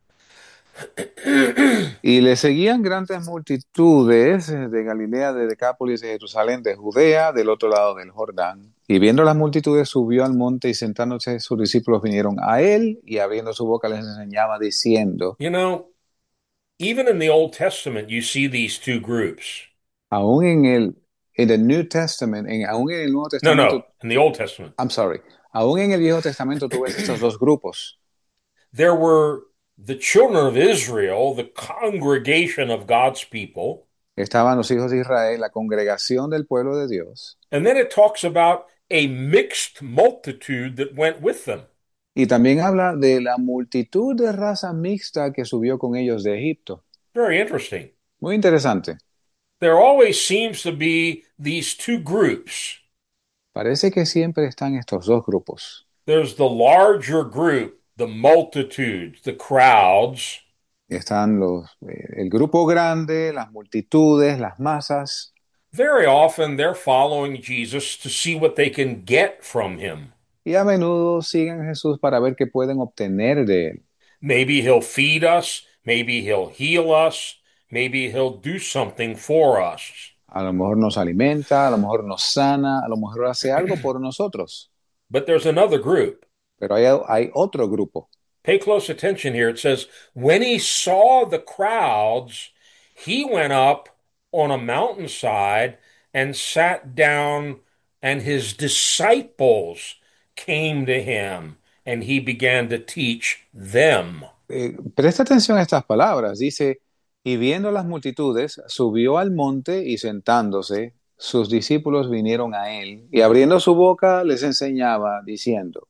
Y le seguían grandes multitudes de Galilea, de Decápolis, de Jerusalén, de Judea, del otro lado del Jordán. Y viendo las multitudes subió al monte y sentándose sus discípulos vinieron a él y abriendo su boca les enseñaba diciendo, You know, even in the Old Testament, you see these two groups. aún en el New Testament, aún en el Nuevo Testamento, In the Old Testament, I'm sorry, aún en el Viejo Testamento tú ves estos dos grupos. there were the children of Israel, the congregation of God's people. Estaban los hijos de Israel, la congregación del pueblo de Dios. And then it talks about a mixed multitude that went with them. Y también habla de la multitud de raza mixta que subió con ellos de Egipto. Very interesting. Muy interesante. There always seems to be these two groups. Parece que siempre están estos dos grupos. There's the larger group, the multitudes, the crowds, Están el grupo grande, las multitudes, las masas. very often they're following Jesus to see what they can get from him. Y a menudo siguen a Jesús para ver qué pueden obtener de él. Maybe he'll feed us, maybe he'll heal us, maybe he'll do something for us. A lo mejor nos alimenta, a lo mejor nos sana, a lo mejor hace algo por nosotros. But there's another group. Pero hay otro grupo. Pay close attention here. It says, when he saw the crowds, he went up on a mountainside and sat down, and his disciples came to him, and he began to teach them. Presta atención a estas palabras. Dice, y viendo las multitudes, subió al monte y sentándose, sus discípulos vinieron a él, y abriendo su boca les enseñaba, diciendo,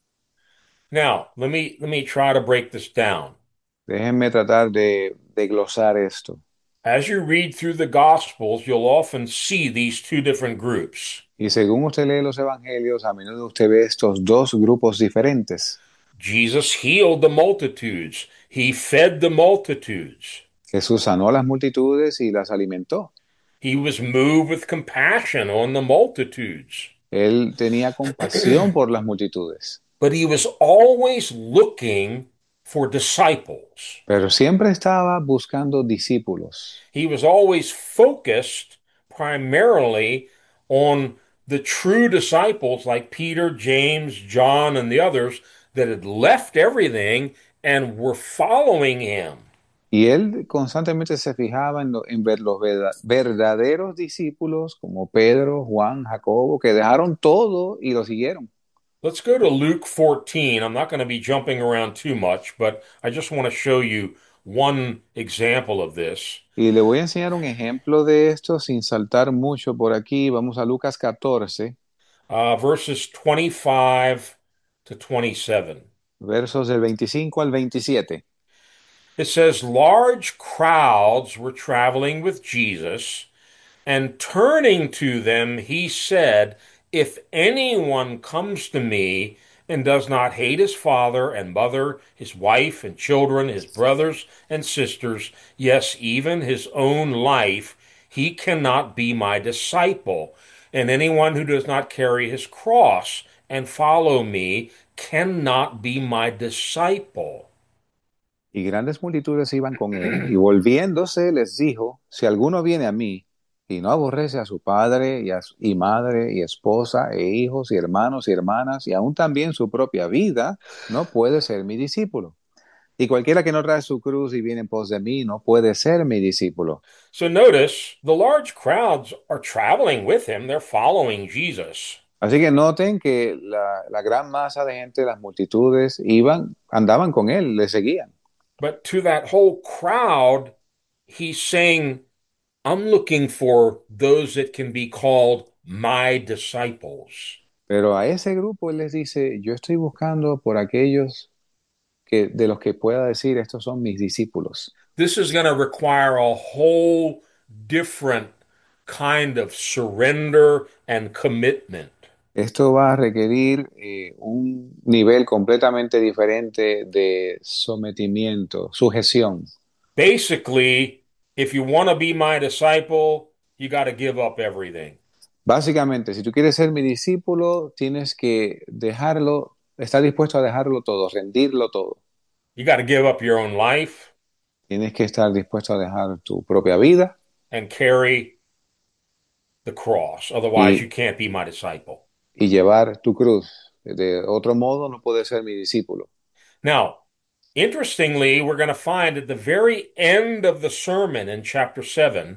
Now, let me try to break this down. déjenme tratar de glosar esto. As you read through the Gospels, you'll often see these two different groups. Y según usted lee los evangelios, a menudo usted ve estos dos grupos diferentes. Jesus healed the multitudes. He fed the multitudes. Jesús sanó a las multitudes y las alimentó. He was moved with compassion on the multitudes. Él tenía compasión por las multitudes, But he was always looking for disciples. pero siempre estaba buscando discípulos. He was always focused primarily on the true disciples like Peter, James, John, and the others that had left everything and were following him. Y él constantemente se fijaba en ver los verdaderos discípulos como Pedro, Juan, Jacobo, que dejaron todo y lo siguieron. Let's go to Luke 14. I'm not going to be jumping around too much, but I just want to show you one example of this. Y le voy a enseñar un ejemplo de esto sin saltar mucho por aquí. Vamos a Lucas 14, Verses 25 to 27. versos del 25 al 27. It says, large crowds were traveling with Jesus, and turning to them, he said, if anyone comes to me and does not hate his father and mother, his wife and children, his brothers and sisters, yes, even his own life, he cannot be my disciple. And anyone who does not carry his cross and follow me cannot be my disciple. Y grandes multitudes iban con él, y volviéndose les dijo, si alguno viene a mí y no aborrece a su padre y madre y esposa e hijos y hermanos y hermanas y aún también su propia vida, no puede ser mi discípulo. Y cualquiera que no trae su cruz y viene en pos de mí no puede ser mi discípulo. So notice the large crowds are traveling with him. They're following Jesus. Así que noten que la gran masa de gente, las multitudes, andaban con él, le seguían. But to that whole crowd, he's saying, I'm looking for those that can be called my disciples. Pero a ese grupo él les dice, yo estoy buscando por aquellos de los que pueda decir, estos son mis discípulos. This is going to require a whole different kind of surrender and commitment. Esto va a requerir un nivel completamente diferente de sometimiento, sujeción. Basically, if you want to be my disciple, you got to give up everything. Básicamente, si tú quieres ser mi discípulo, tienes que dejarlo, estar dispuesto a dejarlo todo, rendirlo todo. You got to give up your own life Tienes que estar dispuesto a dejar tu propia vida and carry the cross. Otherwise, you y, can't be my disciple. y llevar tu cruz. De otro modo, no puedes ser mi discípulo. Now, interestingly, we're going to find at the very end of the sermon in chapter 7,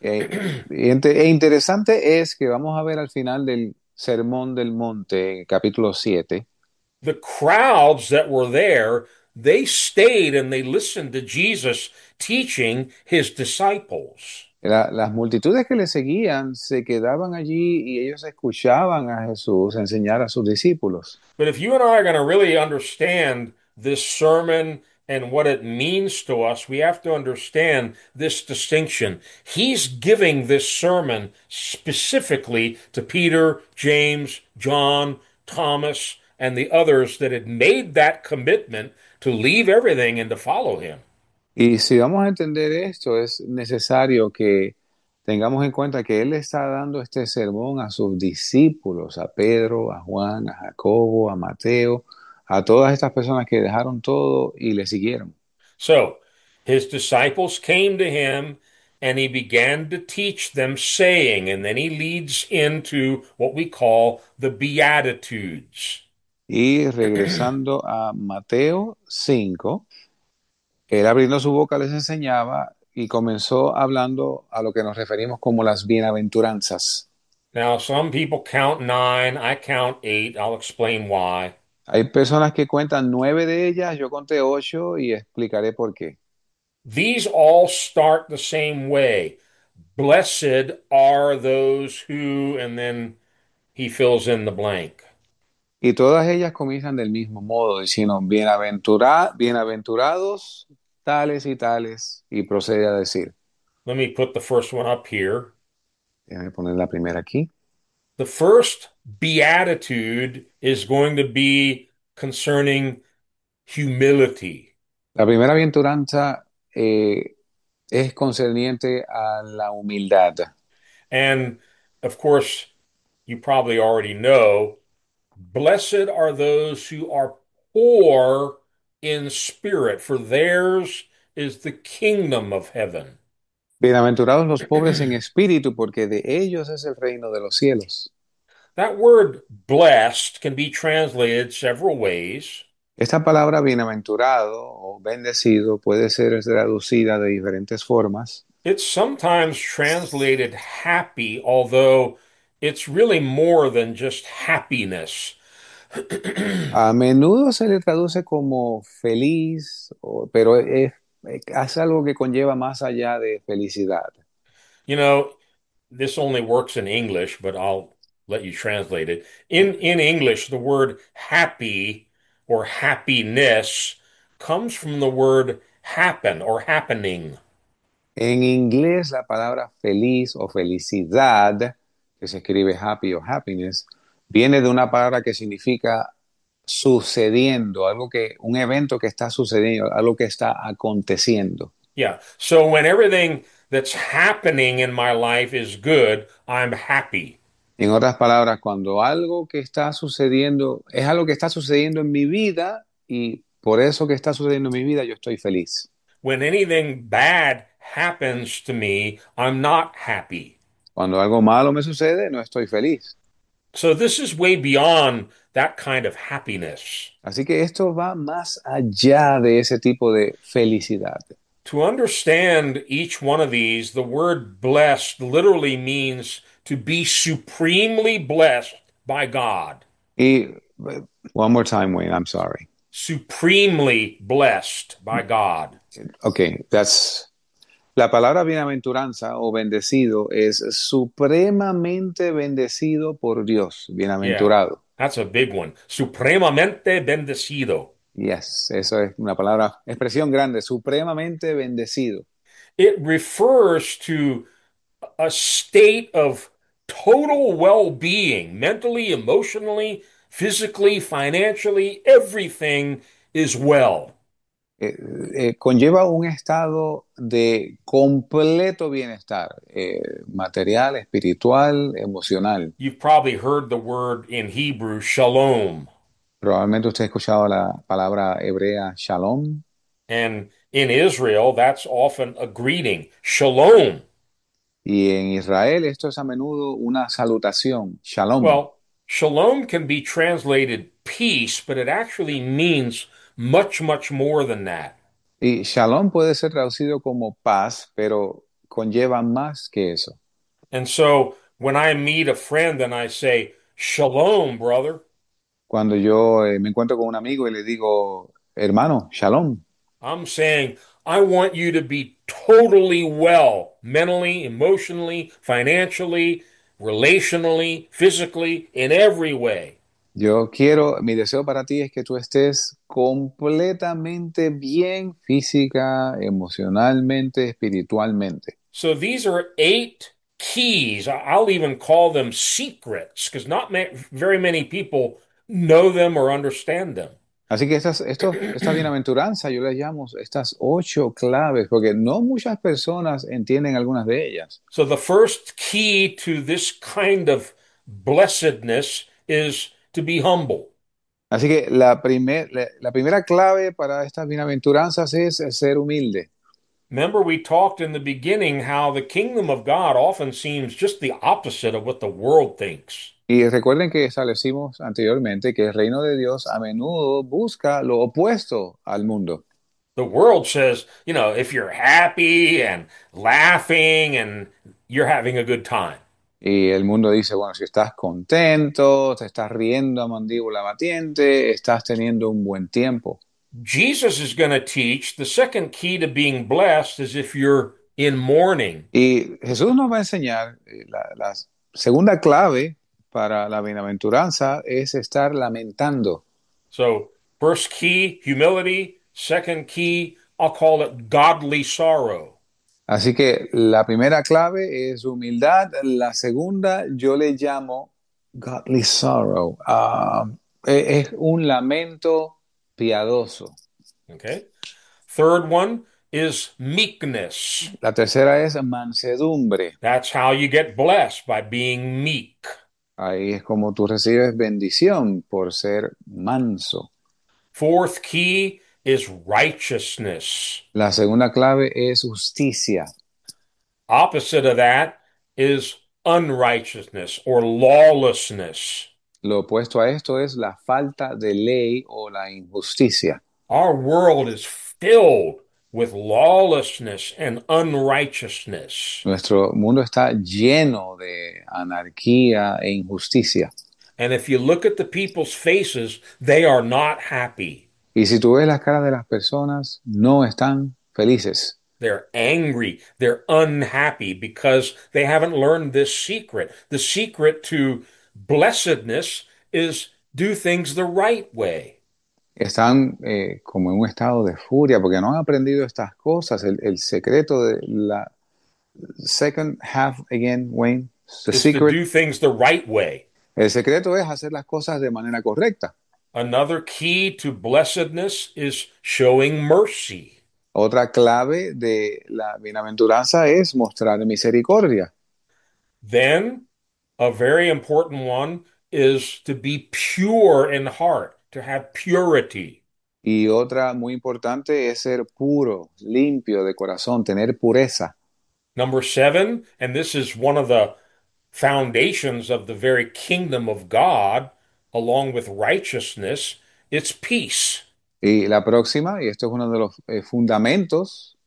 Interesante es que vamos a ver al final del Sermón del Monte, capítulo 7, the crowds that were there, they stayed and they listened to Jesus teaching his disciples. Las multitudes que le seguían se quedaban allí y ellos escuchaban a Jesús enseñar a sus discípulos. But if you and I are going to really understand this sermon and what it means to us, we have to understand this distinction. He's giving this sermon specifically to Peter, James, John, Thomas, and the others that had made that commitment to leave everything and to follow him. Y si vamos a entender esto, es necesario que tengamos en cuenta que Él está dando este sermón a sus discípulos, a Pedro, a Juan, a Jacobo, a Mateo, a todas estas personas que dejaron todo y le siguieron. So his disciples came to him and he began to teach them, saying, and then he leads into what we call the Beatitudes. Y regresando a Mateo 5, Él abriendo su boca les enseñaba y comenzó hablando a lo que nos referimos como las bienaventuranzas. Now, some people count nine, I count eight. I'll explain why. Hay personas que cuentan 9 de ellas, yo conté 8 y explicaré por qué. These all start the same way. Blessed are those who, and then he fills in the blank. Y todas ellas comienzan del mismo modo, diciendo, bienaventurados tales y tales, y procede a decir, Let me put the first one up here. déjame poner la primera aquí. The first beatitude is going to be concerning humility. La primera bienaventuranza es concerniente a la humildad. And of course, you probably already know, blessed are those who are poor in spirit, for theirs is the kingdom of heaven. Bienaventurados los pobres en espíritu, porque de ellos es el reino de los cielos. That word blessed can be translated several ways. Esta palabra bienaventurado o bendecido puede ser traducida de diferentes formas. It's sometimes translated happy, although it's really more than just happiness. A menudo se le traduce como feliz, pero es algo que conlleva más allá de felicidad. You know, this only works in English, but I'll let you translate it. In English, the word happy or happiness comes from the word happen or happening. En inglés, la palabra feliz o felicidad, que se escribe happy o happiness, viene de una palabra que significa sucediendo, un evento que está sucediendo, algo que está aconteciendo. Yeah. So when everything that's happening in my life is good, I'm happy. En otras palabras, cuando algo que está sucediendo es algo que está sucediendo en mi vida y por eso que está sucediendo en mi vida yo estoy feliz. When anything bad happens to me, I'm not happy. Cuando algo malo me sucede, no estoy feliz. So this is way beyond that kind of happiness. Así que esto va más allá de ese tipo de felicidad. To understand each one of these, the word blessed literally means to be supremely blessed by God. Y one more time, Wayne, I'm sorry. Supremely blessed by God. Okay, la palabra bienaventuranza o bendecido es supremamente bendecido por Dios, Yeah, bienaventurado. that's a big one. Supremamente bendecido. Yes, eso es una palabra, expresión grande, supremamente bendecido. It refers to a state of total well-being, mentally, emotionally, physically, financially, everything is well. Conlleva un estado de completo bienestar, material, espiritual, emocional. You've probably heard the word in Hebrew, shalom. Probablemente usted ha escuchado la palabra hebrea shalom. And in Israel, that's often a greeting, shalom. Y en Israel esto es a menudo una salutación, shalom. Well, shalom can be translated peace, but it actually means much, much more than that. Y shalom puede ser traducido como paz, pero conlleva más que eso. And so when I meet a friend and I say, shalom, brother, Cuando yo me encuentro con un amigo y le digo, hermano, shalom, I'm saying, I want you to be totally well, mentally, emotionally, financially, relationally, physically, in every way. Mi deseo para ti es que tú estés completamente bien física, emocionalmente, espiritualmente. So these are 8 keys. I'll even call them secrets because not very many people know them or understand them. Así que esta bienaventuranza yo les llamo estas 8 claves, porque no muchas personas entienden algunas de ellas. So the first key to this kind of blessedness is to be humble. Así que la primera clave para estas bienaventuranzas es ser humilde. Remember, we talked in the beginning how the kingdom of God often seems just the opposite of what the world thinks. Y recuerden que establecimos anteriormente que el reino de Dios a menudo busca lo opuesto al mundo. The world says, if you're happy and laughing and you're having a good time. Y el mundo dice, bueno, si estás contento, te estás riendo a mandíbula batiente, estás teniendo un buen tiempo. Jesus is going to teach the second key to being blessed is if you're in mourning. Y Jesús nos va a enseñar la segunda clave para la bienaventuranza es estar lamentando. So, first key, humility. Second key, I'll call it godly sorrow. Así que la primera clave es humildad, la segunda yo le llamo godly sorrow. Es un lamento piadoso. Okay. Third one is meekness. La tercera es mansedumbre. That's how you get blessed, by being meek. Ahí es como tú recibes bendición por ser manso. Fourth key is righteousness. La segunda clave es justicia. Opposite of that is unrighteousness or lawlessness. Lo opuesto a esto es la falta de ley o la injusticia. Our world is filled with lawlessness and unrighteousness. Nuestro mundo está lleno de anarquía e injusticia. And if you look at the people's faces, they are not happy. Y si tú ves las caras de las personas, no están felices. They're angry. They're unhappy because they haven't learned this secret. The secret to blessedness is do things the right way. Están como en un estado de furia porque no han aprendido estas cosas. El secreto de la second half again, Wayne, the Is to secret. do things the right way. El secreto es hacer las cosas de manera correcta. Another key to blessedness is showing mercy. Otra clave de la bienaventuranza es mostrar misericordia. Then, a very important one is to be pure in heart, to have purity. Y otra muy importante es ser puro, limpio de corazón, tener pureza. Number 7, and this is one of the foundations of the very kingdom of God, along with righteousness, it's peace. Y la próxima, y esto es uno de los fundamentos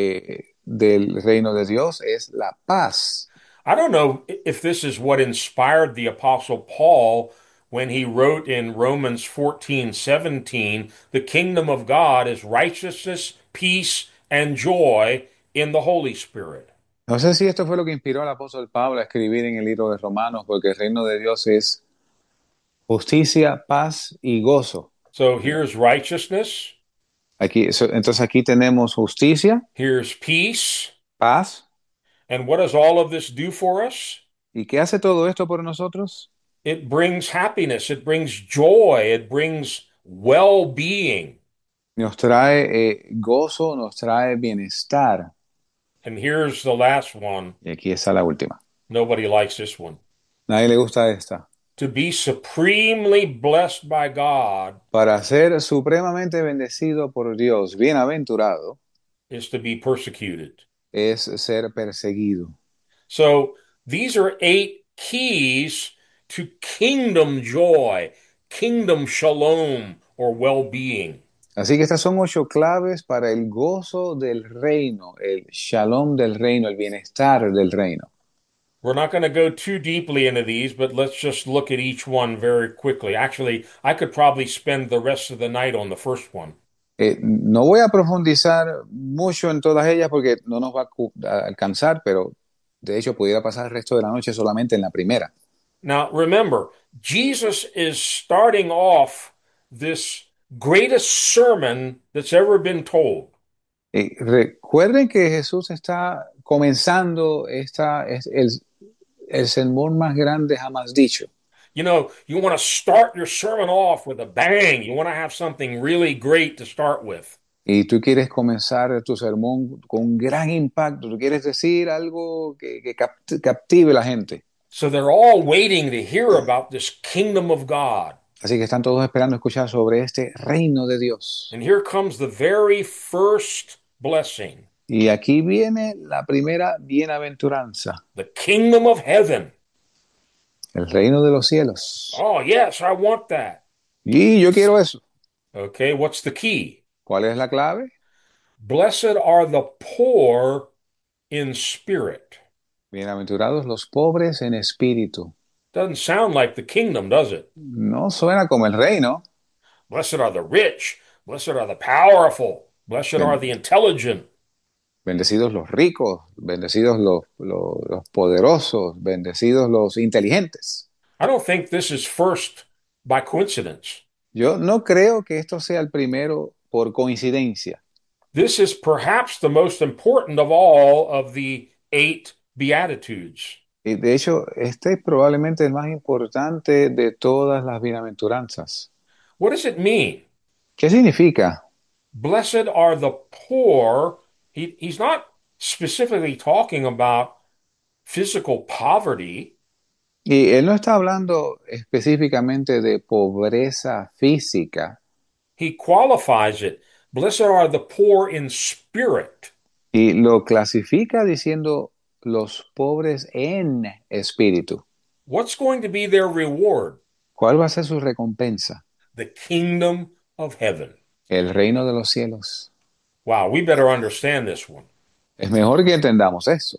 del reino de Dios, es la paz. I don't know if this is what inspired the Apostle Paul when he wrote in Romans 14:17, the kingdom of God is righteousness, peace, and joy in the Holy Spirit. No sé si esto fue lo que inspiró al apóstol Pablo a escribir en el libro de Romanos, porque el reino de Dios es justicia, paz y gozo. So here's righteousness, Entonces aquí tenemos justicia, here's peace, paz. and what does all of this do for us? ¿Y qué hace todo esto por nosotros? It brings happiness, it brings joy, it brings well-being. Nos trae gozo, nos trae bienestar. And here's the last one. Y aquí está la última. Nobody likes this one. Nadie le gusta esta. To be supremely blessed by God Para ser supremamente bendecido por Dios, bienaventurado, is to be persecuted. es ser perseguido. So these are 8 keys to kingdom joy, kingdom shalom, or well-being. Así que estas son 8 claves para el gozo del reino, el shalom del reino, el bienestar del reino. We're not going to go too deeply into these, but let's just look at each one very quickly. Actually, I could probably spend the rest of the night on the first one. No voy a profundizar mucho en todas ellas porque no nos va a alcanzar, pero de hecho pudiera pasar el resto de la noche solamente en la primera. Now, remember, Jesus is starting off this greatest sermon that's ever been told. Recuerden que Jesús está comenzando el sermón más grande jamás dicho. You know, you want to start your sermon off with a bang. You want to have something really great to start with. Y tú quieres comenzar tu sermón con un gran impacto, tú quieres decir algo que captive a la gente. So they're all waiting to hear about this kingdom of God. Así que están todos esperando escuchar sobre este reino de Dios. And here comes the very first blessing, Y aquí viene la primera bienaventuranza, the kingdom of heaven. el reino de los cielos. Oh, yes, I want that. Y yo quiero eso. Okay, what's the key? ¿Cuál es la clave? Blessed are the poor in spirit. Bienaventurados los pobres en espíritu. Doesn't sound like the kingdom, does it? No suena como el reino. Blessed are the rich. Blessed are the powerful. Blessed are Ben- the intelligent. Bendecidos los ricos, bendecidos los poderosos, bendecidos los inteligentes. I don't think this is first by coincidence. Yo no creo que esto sea el primero por coincidencia. This is perhaps the most important of all of the eight Beatitudes. Y de hecho, este es probablemente el más importante de todas las bienaventuranzas. What does it mean? ¿Qué significa? Blessed are the poor. He's not specifically talking about physical poverty. Y él no está hablando específicamente de pobreza física, He qualifies it. Blessed are the poor in spirit. y lo clasifica diciendo los pobres en espíritu. What's going to be their reward? ¿Cuál va a ser su recompensa? The kingdom of heaven. El reino de los cielos. Wow, we better understand this one. Es mejor que entendamos eso.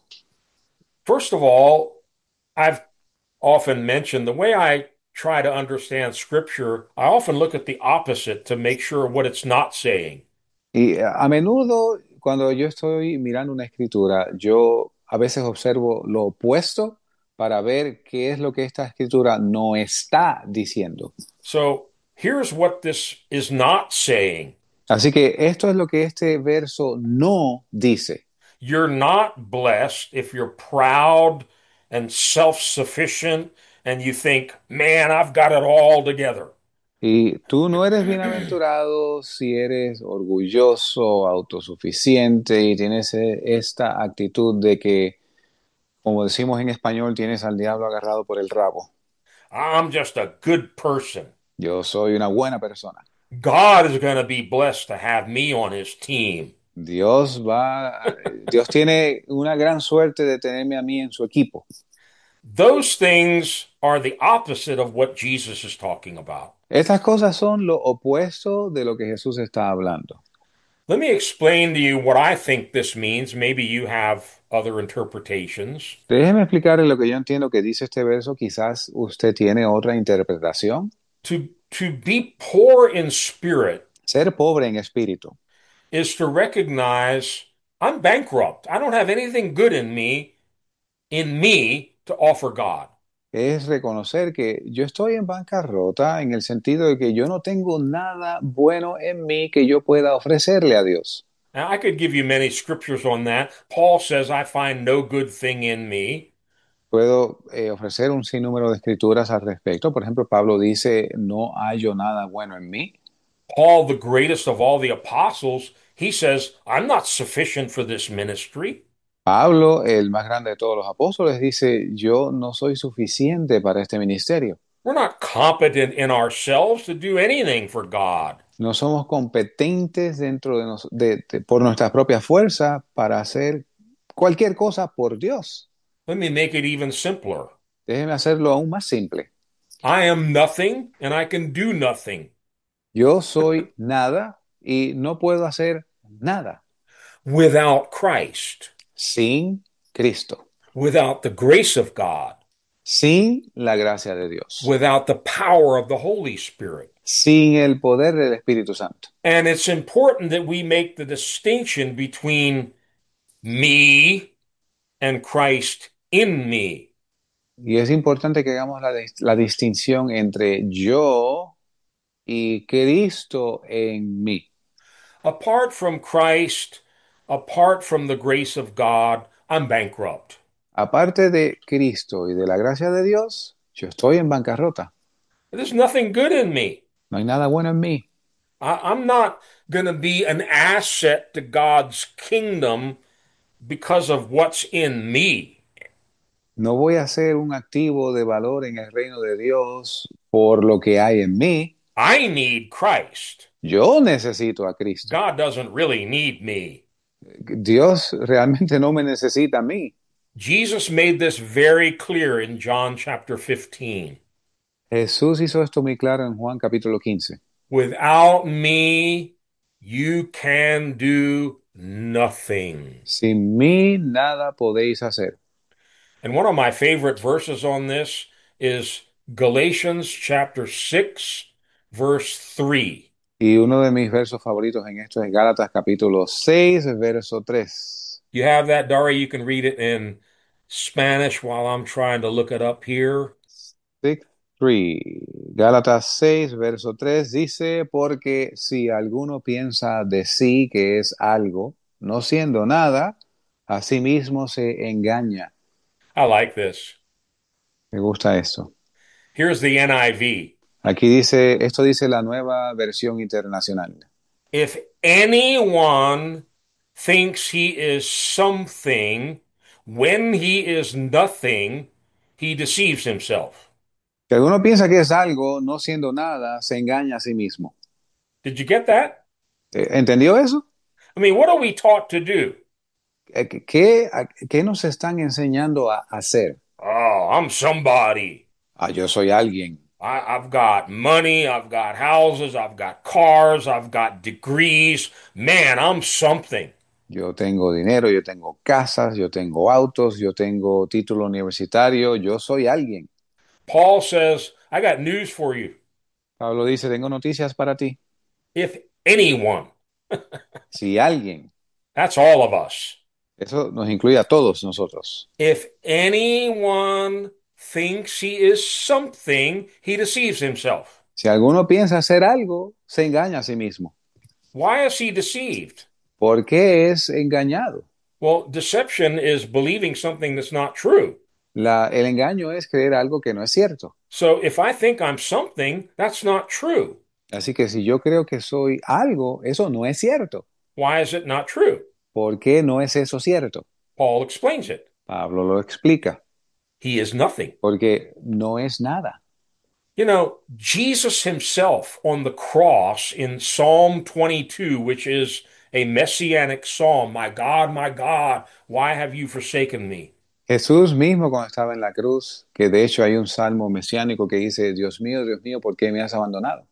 First of all, I've often mentioned the way I try to understand scripture, I often look at the opposite to make sure what it's not saying. Y a menudo, cuando yo estoy mirando una escritura, yo a veces observo lo opuesto para ver qué es lo que esta escritura no está diciendo. So here's what this is not saying. Así que esto es lo que este verso no dice. You're not blessed if you're proud and self-sufficient and you think, man, I've got it all together. Y tú no eres bienaventurado si eres orgulloso, autosuficiente y tienes esta actitud de que, como decimos en español, tienes al diablo agarrado por el rabo. I'm just a good person. Yo soy una buena persona. God is going to be blessed to have me on his team. Dios tiene una gran suerte de tenerme a mí en su equipo. Those things are the opposite of what Jesus is talking about. Estas cosas son lo opuesto de lo que Jesús está hablando. Let me explain to you what I think this means. Maybe you have other interpretations. Déjeme explicarle lo que yo entiendo que dice este verso. Quizás usted tiene otra interpretación. To be poor in spirit Ser pobre en espíritu is to recognize I'm bankrupt. I don't have anything good in me to offer God. es reconocer que yo estoy en bancarrota en el sentido de que yo no tengo nada bueno en mí que yo pueda ofrecerle a Dios. Now, I could give you many scriptures on that. Paul says, I find no good thing in me. Puedo ofrecer un sinnúmero de escrituras al respecto. Por ejemplo, Pablo dice, no hallo nada bueno en mí. Paul, the greatest of all the apostles, he says, I'm not sufficient for this ministry. Pablo, el más grande de todos los apóstoles, dice, yo no soy suficiente para este ministerio. We're not competent in ourselves to do anything for God. No somos competentes dentro por nuestras propias fuerzas para hacer cualquier cosa por Dios. Let me make it even simpler. Déjeme hacerlo aún más simple. I am nothing and I can do nothing. Yo soy nada y no puedo hacer nada Without Christ, sin Cristo, without the grace of God, sin la gracia de Dios, without the power of the Holy Spirit. sin el poder del Espíritu Santo. And it's important that we make the distinction between me and Christ in me. Y es importante que hagamos la distinción entre yo y Cristo en mí. Apart from Christ, apart from the grace of God, I'm bankrupt. Aparte de Cristo y de la gracia de Dios, yo estoy en bancarrota. There's nothing good in me. No hay nada bueno en mí. I'm not going to be an asset to God's kingdom because of what's in me. No voy a ser un activo de valor en el reino de Dios por lo que hay en mí. I need Christ. Yo necesito a Cristo. God doesn't really need me. Dios realmente no me necesita a mí. Jesus made this very clear in John chapter 15. Jesús hizo esto muy claro en Juan capítulo 15. Without me, you can do nothing. Sin mí nada podéis hacer. And one of my favorite verses on this is Galatians chapter 6, verse 3. Y uno de mis versos favoritos en esto es Gálatas capítulo 6, verso 3. You have that, Dari? You can read it in Spanish while I'm trying to look it up here. 6, 3. Gálatas 6, verso 3 dice, porque si alguno piensa de sí que es algo, no siendo nada, a sí mismo se engaña. I like this. Me gusta esto. Here's the NIV. Aquí dice, esto dice la nueva versión internacional. If anyone thinks he is something when he is nothing, he deceives himself. Si alguno piensa que es algo, no siendo nada, se engaña a sí mismo. Did you get that? ¿Entendió eso? I mean, what are we taught to do? ¿Qué nos están enseñando a hacer? Oh, I'm somebody. Yo soy alguien. I've got money, I've got houses, I've got cars, I've got degrees. Man, I'm something. Yo tengo dinero, yo tengo casas, yo tengo autos, yo tengo título universitario, yo soy alguien. Paul says, I got news for you. Pablo dice, tengo noticias para ti. If anyone, Si alguien, that's all of us. eso nos incluye a todos nosotros. If anyone thinks he is something, he deceives himself. Si alguno piensa hacer algo, se engaña a sí mismo. Why is he deceived? ¿Por qué es engañado? Well, deception is believing something that's not true. El engaño es creer algo que no es cierto. So if I think I'm something, that's not true. Así que si yo creo que soy algo, eso no es cierto. Why is it not true? ¿Por qué no es eso cierto? Paul explains it. Pablo lo explica. He is nothing. Porque no es nada. You know, Jesus himself on the cross in Psalm 22, which is a messianic psalm, my God, why have you forsaken me? Jesús mismo cuando estaba en la cruz, que de hecho hay un salmo mesiánico que dice, Dios mío, ¿por qué me has abandonado?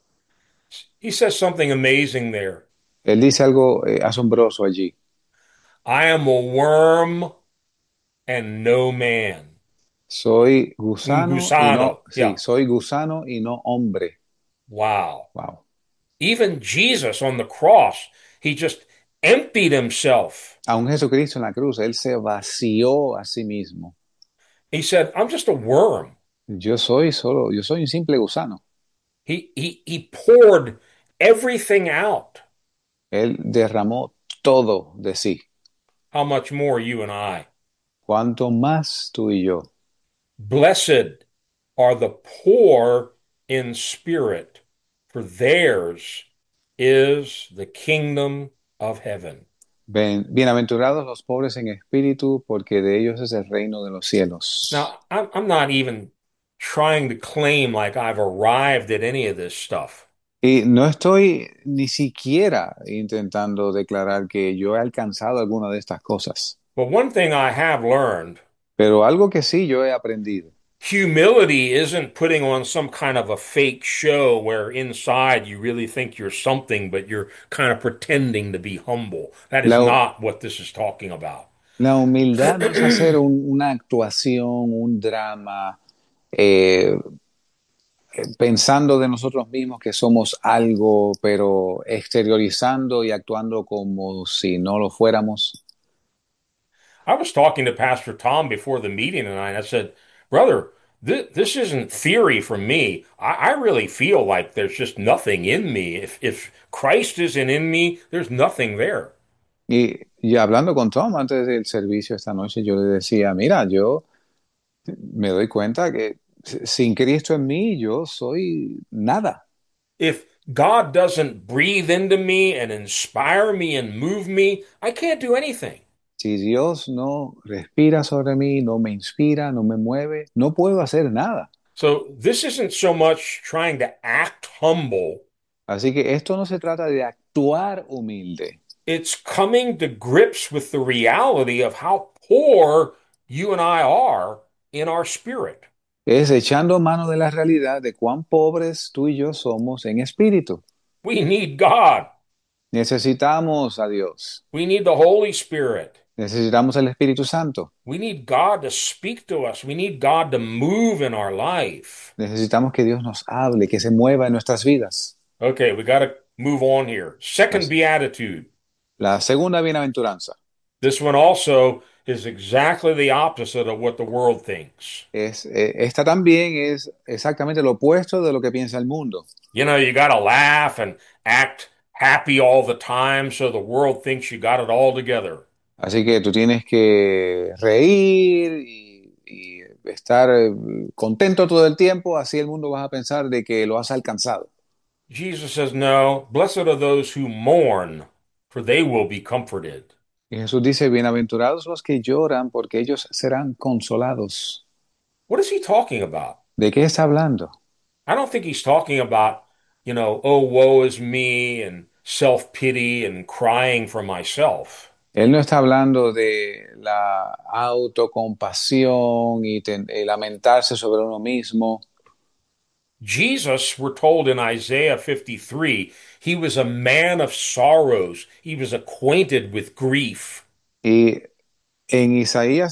He says something amazing there. Él dice algo asombroso allí. I am a worm and no man. Soy Un gusano y no, gusano. sí, Yeah. soy gusano y no hombre. Wow. Wow. Even Jesus on the cross, he just emptied himself. Aún Jesucristo en la cruz, él se vació a sí mismo. He said, I'm just a worm. Yo soy un simple gusano. He poured everything out. Él derramó todo de sí. How much more you and I? Cuanto más tú y yo. Blessed are the poor in spirit, for theirs is the kingdom of heaven. Bienaventurados los pobres en espíritu, porque de ellos es el reino de los cielos. Now, I'm not even trying to claim like I've arrived at any of this stuff. Y no estoy ni siquiera intentando declarar que yo he alcanzado alguna de estas cosas. But one thing I have learned, Pero algo que sí yo he aprendido. humility isn't putting on some kind of a fake show where inside you really think you're something, but you're kind of pretending to be humble. That is not what this is talking about. La humildad no es hacer una actuación, un drama, pensando de nosotros mismos que somos algo, pero exteriorizando y actuando como si no lo fuéramos. I was talking to Pastor Tom before the meeting tonight, and I said, Brother, this isn't theory from me. I really feel like there's just nothing in me. If Christ isn't in me, there's nothing there. Y hablando con Tom antes del servicio esta noche, yo le decía, mira, yo me doy cuenta que sin Cristo en mí, yo soy nada. If God doesn't breathe into me and inspire me and move me, I can't do anything. Si Dios no respira sobre mí, no me inspira, no me mueve, no puedo hacer nada. So this isn't so much trying to act humble. Así que esto no se trata de actuar humilde, It's coming to grips with the reality of how poor you and I are in our spirit. es echando mano de la realidad de cuán pobres tú y yo somos en espíritu. We need God. Necesitamos a Dios, We need the Holy Spirit. necesitamos el Espíritu Santo, We need God to speak to us. We need God to move in our life. necesitamos que Dios nos hable, que se mueva en nuestras vidas. Okay, we got to move on here. La, Second beatitude. la segunda bienaventuranza This one also is exactly the opposite of what the world thinks. esta también es exactamente lo opuesto de lo que piensa el mundo. You know, you got to laugh and act happy all the time so the world thinks you got it all together. Así que tú tienes que reír y estar contento todo el tiempo, así el mundo vas a pensar de que lo has alcanzado. Jesus says, No, blessed are those who mourn, for they will be comforted. Y Jesús dice, bienaventurados los que lloran, porque ellos serán consolados. What is he talking about? ¿De qué está hablando? I don't think he's talking about, oh, woe is me and self-pity and crying for myself. Él no está hablando de la autocompasión y lamentarse sobre uno mismo. Jesus, we're told in Isaiah 53, he was a man of sorrows. He was acquainted with grief. Y en Isaías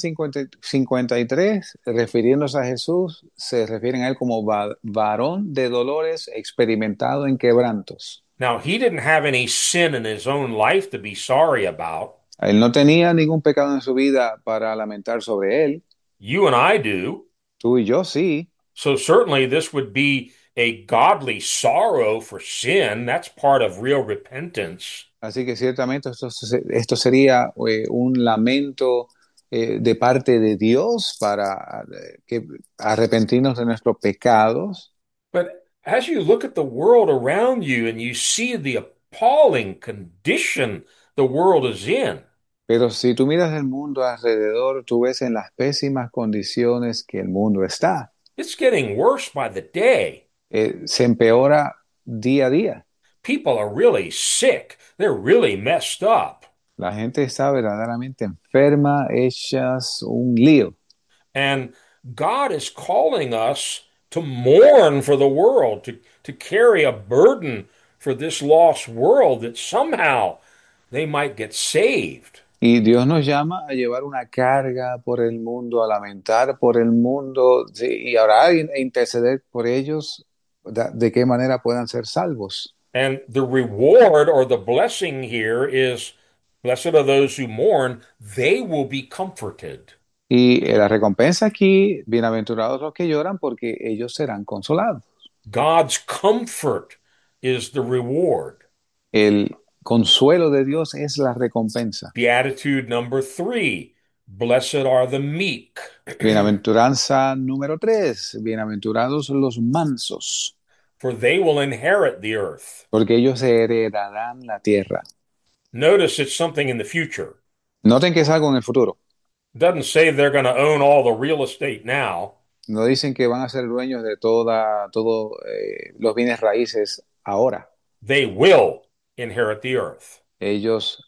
53, refiriéndose a Jesús, se refieren a él como varón de dolores experimentado en quebrantos. Now, he didn't have any sin in his own life to be sorry about. Él no tenía ningún pecado en su vida para lamentar sobre él. You and I do. Tú y yo sí. So certainly this would be a godly sorrow for sin. That's part of real repentance. Así que ciertamente esto sería un lamento de parte de Dios para arrepentirnos de nuestros pecados. But as you look at the world around you and you see the appalling condition the world is in, Pero si tú miras el mundo alrededor, tú ves en las pésimas condiciones que el mundo está. it's getting worse by the day. Se empeora día a día. People are really sick. They're really messed up. La gente está verdaderamente enferma, hechas un lío. And God is calling us to mourn for the world, to carry a burden for this lost world that somehow they might get saved. Y Dios nos llama a llevar una carga por el mundo, a lamentar por el mundo, sí, y orar e interceder por ellos, de qué manera puedan ser salvos. And the reward or the blessing here is blessed are those who mourn, they will be comforted. Y la recompensa aquí, bienaventurados los que lloran, porque ellos serán consolados. God's comfort is the reward. El consuelo de Dios es la recompensa. Beatitude number 3, blessed are the meek, Bienaventuranza número 3, bienaventurados los mansos, for they will inherit the earth. porque ellos heredarán la tierra. Notice it's something in the future. Noten que es algo en el futuro. It doesn't say they're going to own all the real estate now. No dicen que van a ser dueños de todos los bienes raíces ahora. They will inherit the earth. Ellos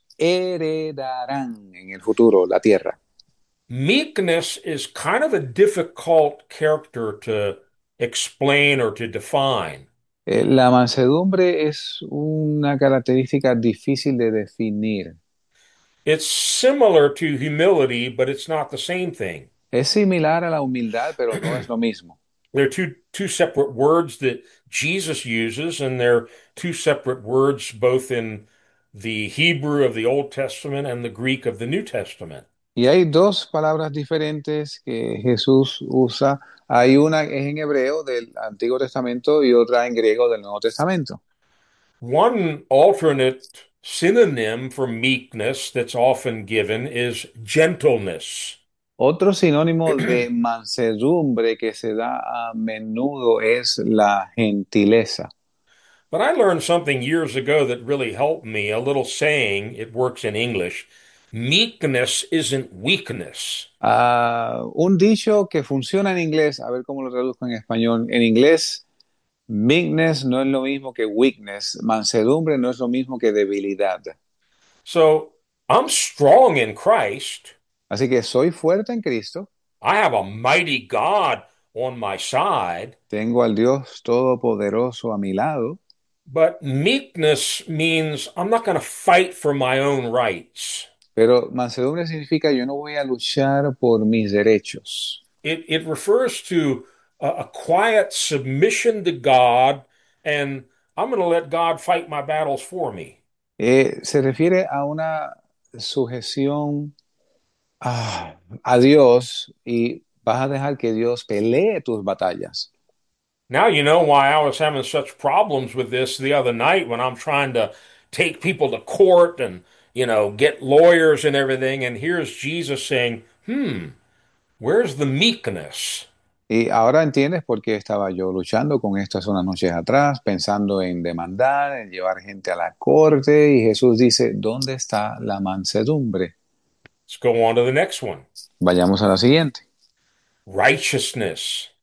heredarán en el futuro la tierra. Meekness is kind of a difficult character to explain or to define. La mansedumbre es una característica difícil de definir. It's similar to humility, but it's not the same thing. Es similar a la humildad, pero no es lo mismo. They're two separate words that Jesus uses, and they're two separate words both in the Hebrew of the Old Testament and the Greek of the New Testament. Y hay dos palabras diferentes que Jesús usa. Hay una es en hebreo del Antiguo Testamento y otra en griego del Nuevo Testamento. One alternate synonym for meekness that's often given is gentleness. Otro sinónimo de mansedumbre que se da a menudo es la gentileza. But I learned something years ago that really helped me, a little saying, it works in English. Meekness isn't weakness. Un dicho que funciona en inglés, a ver cómo lo traduzco en español. En inglés, meekness no es lo mismo que weakness, mansedumbre no es lo mismo que debilidad. So I'm strong in Christ. Así que soy fuerte en Cristo, I have a mighty God on my side, tengo al Dios Todopoderoso a mi lado, but meekness means I'm not going to fight for my own rights. pero mansedumbre significa yo no voy a luchar por mis derechos. It refers to a quiet submission to God, and I'm going to let God fight my battles for me. Se refiere a una sujeción a Dios y vas a dejar que Dios pelee tus batallas. Now you know why I was having such problems with this the other night when I'm trying to take people to court and, get lawyers and everything. And here's Jesus saying, where's the meekness? Y ahora entiendes por qué estaba yo luchando con estas unas noches atrás, pensando en demandar, en llevar gente a la corte, y Jesús dice, ¿dónde está la mansedumbre? Let's go on to the next one. Vayamos a la siguiente. Righteousness.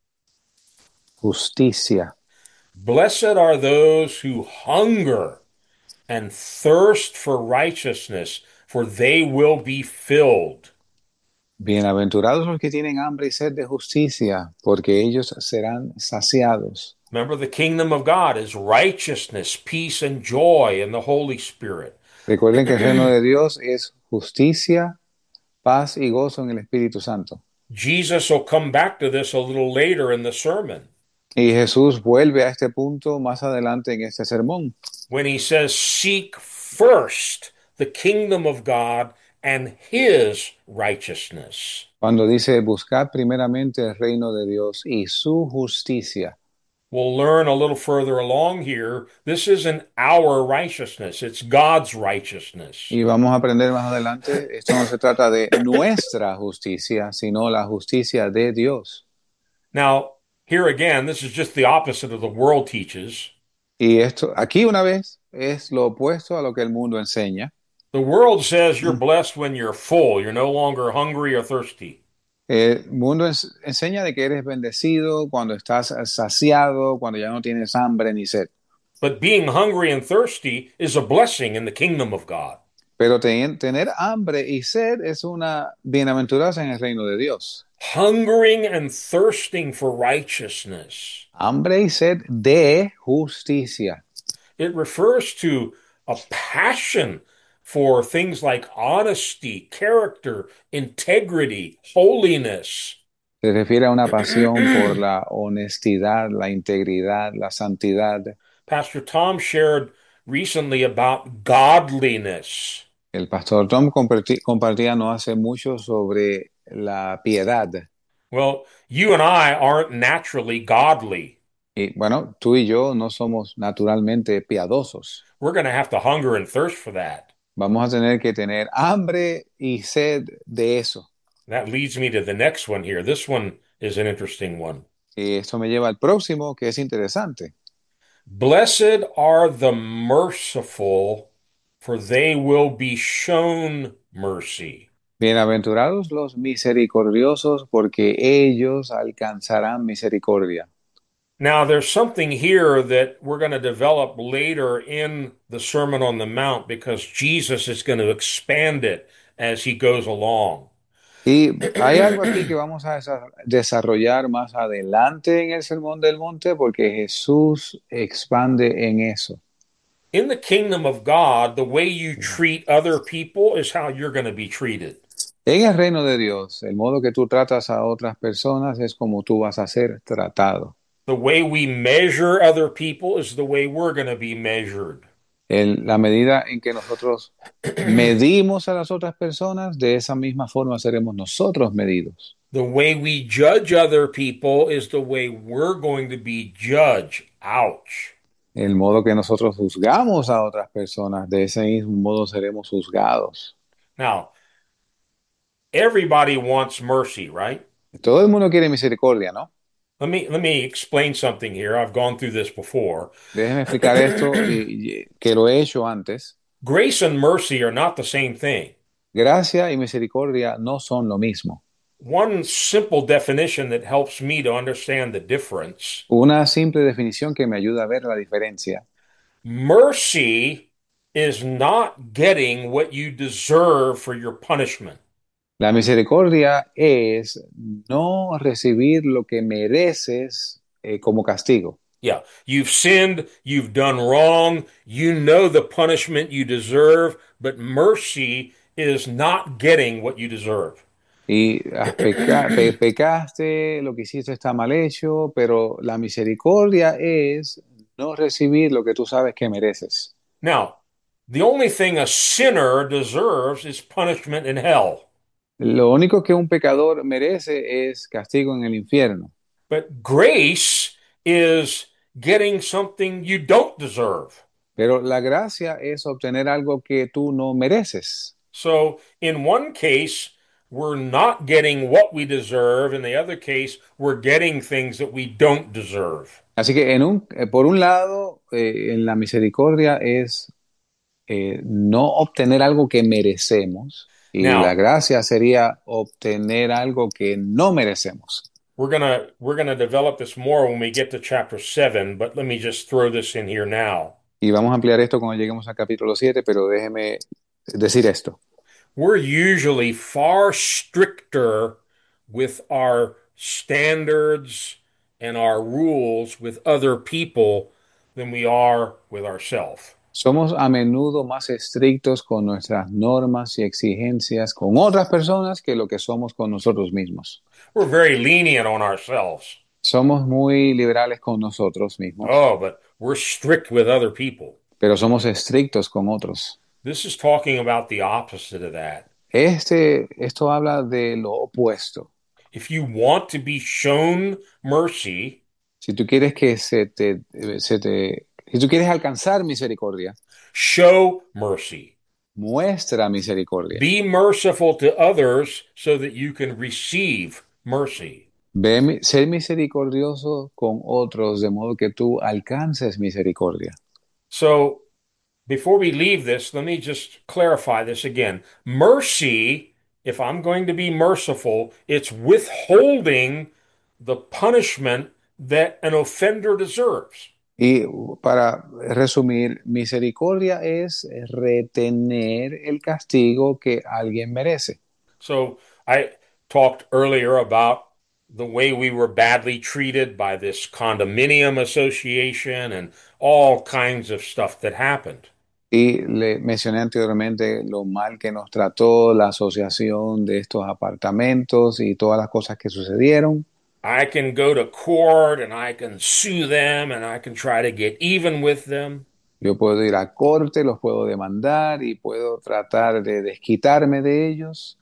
Justicia. Blessed are those who hunger and thirst for righteousness, for they will be filled. Bienaventurados los que tienen hambre y sed de justicia, porque ellos serán saciados. Remember, the kingdom of God is righteousness, peace, and joy in the Holy Spirit. Recuerden que el reino de Dios es justicia, paz y gozo en el Espíritu Santo. Jesus will come back to this a little later in the sermon Y Jesús vuelve a este punto más adelante en este sermón, when he says, seek first the kingdom of God and his righteousness. cuando dice buscad primeramente el reino de Dios y su justicia. We'll learn a little further along here. This isn't our righteousness, it's God's righteousness. Y vamos a aprender más adelante, esto no se trata de nuestra justicia, sino la justicia de Dios. Now, here again, this is just the opposite of the world teaches. Y esto, aquí una vez, es lo opuesto a lo que el mundo enseña. The world says you're blessed when you're full, you're no longer hungry or thirsty. El mundo enseña de que eres bendecido cuando estás saciado, cuando ya no tienes hambre ni sed. But being hungry and thirsty is a blessing in the kingdom of God. Pero tener hambre y sed es una bienaventuranza en el reino de Dios. Hungering and thirsting for righteousness. Hambre y sed de justicia. It refers to a passion for things like honesty, character, integrity, holiness. Se refiere a una pasión por la honestidad, la integridad, la santidad. Pastor Tom shared recently about godliness. El pastor Tom compartía no hace mucho sobre la piedad. Well, you and I aren't naturally godly. Y bueno, tú y yo no somos naturalmente piadosos. We're going to have to hunger and thirst for that. Vamos a tener que tener hambre y sed de eso. That leads me to the next one here. This one is an interesting one. Y esto me lleva al próximo, que es interesante. Blessed are the merciful, for they will be shown mercy. Bienaventurados los misericordiosos, porque ellos alcanzarán misericordia. Now, there's something here that we're going to develop later in the Sermon on the Mount because Jesus is going to expand it as he goes along. Y hay algo aquí que vamos a desarrollar más adelante en el Sermón del Monte, porque Jesús expande en eso. In the kingdom of God, the way you treat other people is how you're going to be treated. En el reino de Dios, el modo que tú tratas a otras personas es como tú vas a ser tratado. The way we measure other people is the way we're going to be measured. La medida en que nosotros medimos a las otras personas, de esa misma forma seremos nosotros medidos. The way we judge other people is the way we're going to be judged. Ouch. El modo que nosotros juzgamos a otras personas, de ese mismo modo seremos juzgados. Now, everybody wants mercy, right? Todo el mundo quiere misericordia, ¿no? Let me explain something here. I've gone through this before. Déjeme explicar esto, que lo he hecho antes. Grace and mercy are not the same thing. Gracia y misericordia no son lo mismo. One simple definition that helps me to understand the difference. Una simple definición que me ayuda a ver la diferencia. Mercy is not getting what you deserve for your punishment. La misericordia es no recibir lo que mereces como castigo. Yeah, you've sinned, you've done wrong, you know the punishment you deserve, but mercy is not getting what you deserve. Y pecaste, lo que hiciste está mal hecho, pero la misericordia es no recibir lo que tú sabes que mereces. Now, the only thing a sinner deserves is punishment in hell. Lo único que un pecador merece es castigo en el infierno, But grace is getting something you don't deserve. pero la gracia es obtener algo que tú no mereces. So, in one case, we're not getting what we deserve. In the other case, we're getting things that we don't deserve. Así que por un lado, en la misericordia es no obtener algo que merecemos y la Now, gracia sería obtener algo que no merecemos. we're gonna develop this more when we get to chapter 7, but let me just throw this in here now. Y vamos a ampliar esto cuando lleguemos al capítulo 7, pero déjeme decir esto. We're usually far stricter with our standards and our rules with other people than we are with ourselves. Somos a menudo más estrictos con nuestras normas y exigencias con otras personas que lo que somos con nosotros mismos. We're very lenient on ourselves. Somos muy liberales con nosotros mismos, Oh, but we're strict with other people. pero somos estrictos con otros. This is talking about the opposite of that. Esto habla de lo opuesto. If you want to be shown mercy, Si tú quieres que si tú quieres alcanzar misericordia, show mercy. muestra misericordia. Be merciful to others so that you can receive mercy. Ser misericordioso con otros de modo que tú alcances misericordia. So, before we leave this, let me just clarify this again. Mercy, if I'm going to be merciful, it's withholding the punishment that an offender deserves. Y para resumir, misericordia es retener el castigo que alguien merece. So, I talked earlier about the way we were badly treated by this condominium association and all kinds of stuff that happened. Y le mencioné anteriormente lo mal que nos trató la asociación de estos apartamentos y todas las cosas que sucedieron. I can go to court and I can sue them and I can try to get even with them. Yo puedo ir a corte, los puedo demandar y puedo tratar de desquitarme de ellos.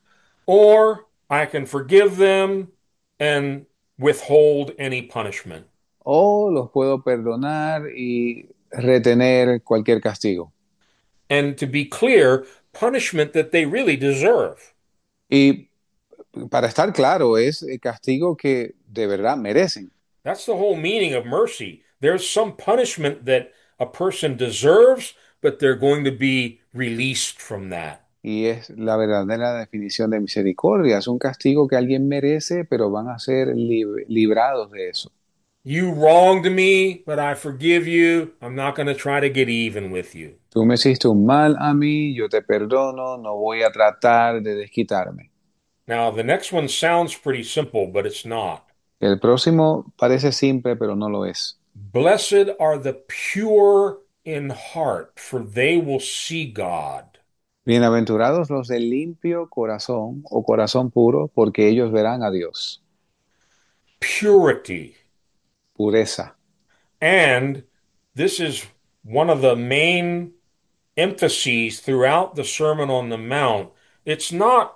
Or I can forgive them and withhold any punishment. O los puedo perdonar y retener cualquier castigo. And to be clear, punishment that they really deserve. Y para estar claro, es el castigo que de verdad merecen. That's the whole meaning of mercy. There's some punishment that a person deserves, but they're going to be released from that. Y es la verdadera definición de misericordia. Es un castigo que alguien merece, pero van a ser librados de eso. You wronged me, but I forgive you. I'm not going to try to get even with you. Tú me hiciste un mal a mí, yo te perdono, no voy a tratar de desquitarme. Now, the next one sounds pretty simple, but it's not. El próximo parece simple, pero no lo es. Blessed are the pure in heart, for they will see God. Bienaventurados los de limpio corazón o corazón puro, porque ellos verán a Dios. Purity. Pureza. And this is one of the main emphases throughout the Sermon on the Mount. It's not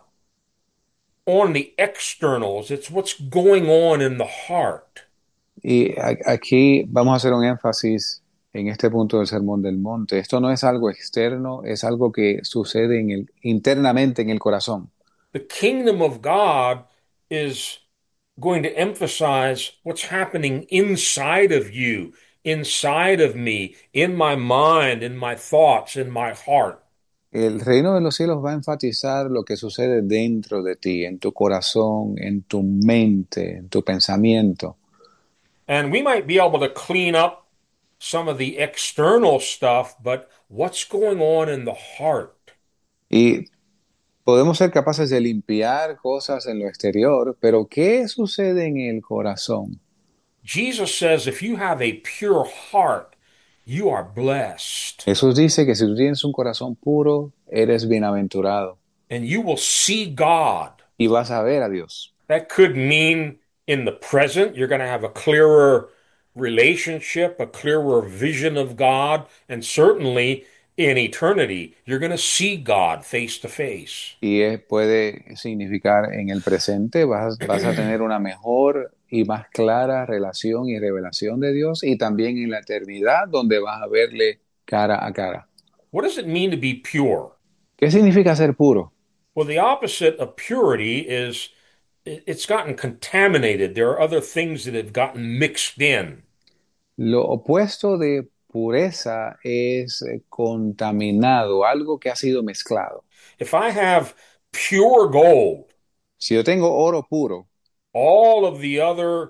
on the externals, it's what's going on in the heart. Y aquí vamos a hacer un énfasis en este punto del Sermón del Monte. Esto no es algo externo, es algo que sucede internamente en el corazón. The kingdom of God is going to emphasize what's happening inside of you, inside of me, in my mind, in my thoughts, in my heart. El reino de los cielos va a enfatizar lo que sucede dentro de ti, en tu corazón, en tu mente, en tu pensamiento. And we might be able to clean up some of the external stuff, but what's going on in the heart? Y podemos ser capaces de limpiar cosas en lo exterior, pero ¿qué sucede en el corazón? Jesus says if you have a pure heart, you are blessed Jesús dice que si tú tienes un corazón puro, eres bienaventurado and you will see God. y vas a ver a Dios. That could mean in the present, you're going to have a clearer relationship, a clearer vision of God, and certainly in eternity, you're going to see God face to face. Y puede significar en el presente vas a tener una mejor y más clara relación y revelación de Dios, y también en la eternidad donde vas a verle cara a cara. What does it mean to be pure? ¿Qué significa ser puro? Well, the opposite of purity is it's gotten contaminated. There are other things that have gotten mixed in. Lo opuesto de pureza es contaminado, algo que ha sido mezclado. If I have pure gold, Si yo tengo oro puro, all of the other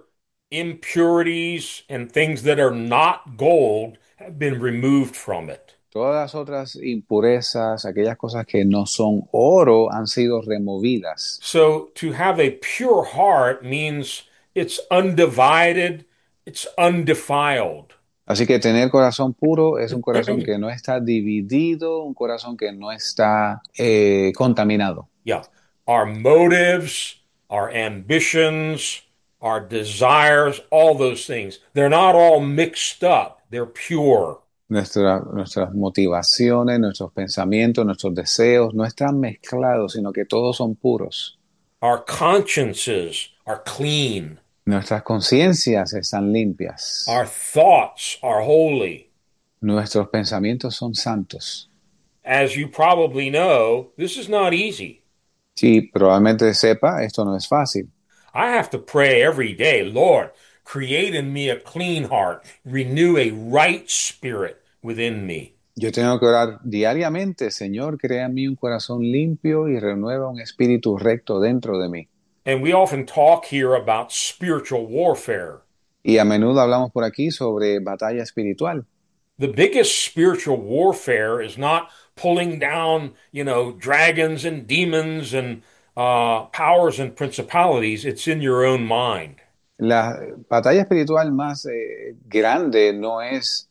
impurities and things that are not gold have been removed from it. todas las otras impurezas, aquellas cosas que no son oro, han sido removidas. So to have a pure heart means it's undivided, it's undefiled. Así que tener corazón puro es un corazón que no está dividido, un corazón que no está contaminado. Yeah. Our motives, our ambitions, our desires, all those things, they're not all mixed up. They're pure. Nuestras motivaciones, nuestros pensamientos, nuestros deseos no están mezclados, sino que todos son puros. Our consciences are clean. Nuestras conciencias están limpias. Our thoughts are holy. Nuestros pensamientos son santos. As you probably know, this is not easy. Sí, probablemente sepa, esto no es fácil. I have to pray every day, Lord, create in me a clean heart, renew a right spirit within me. Yo tengo que orar diariamente, Señor, crea en mí un corazón limpio y renueva un espíritu recto dentro de mí. And we often talk here about spiritual warfare. Y a menudo hablamos por aquí sobre batalla espiritual. The biggest spiritual warfare is not pulling down, dragons and demons and powers and principalities. It's in your own mind. La batalla espiritual más grande no es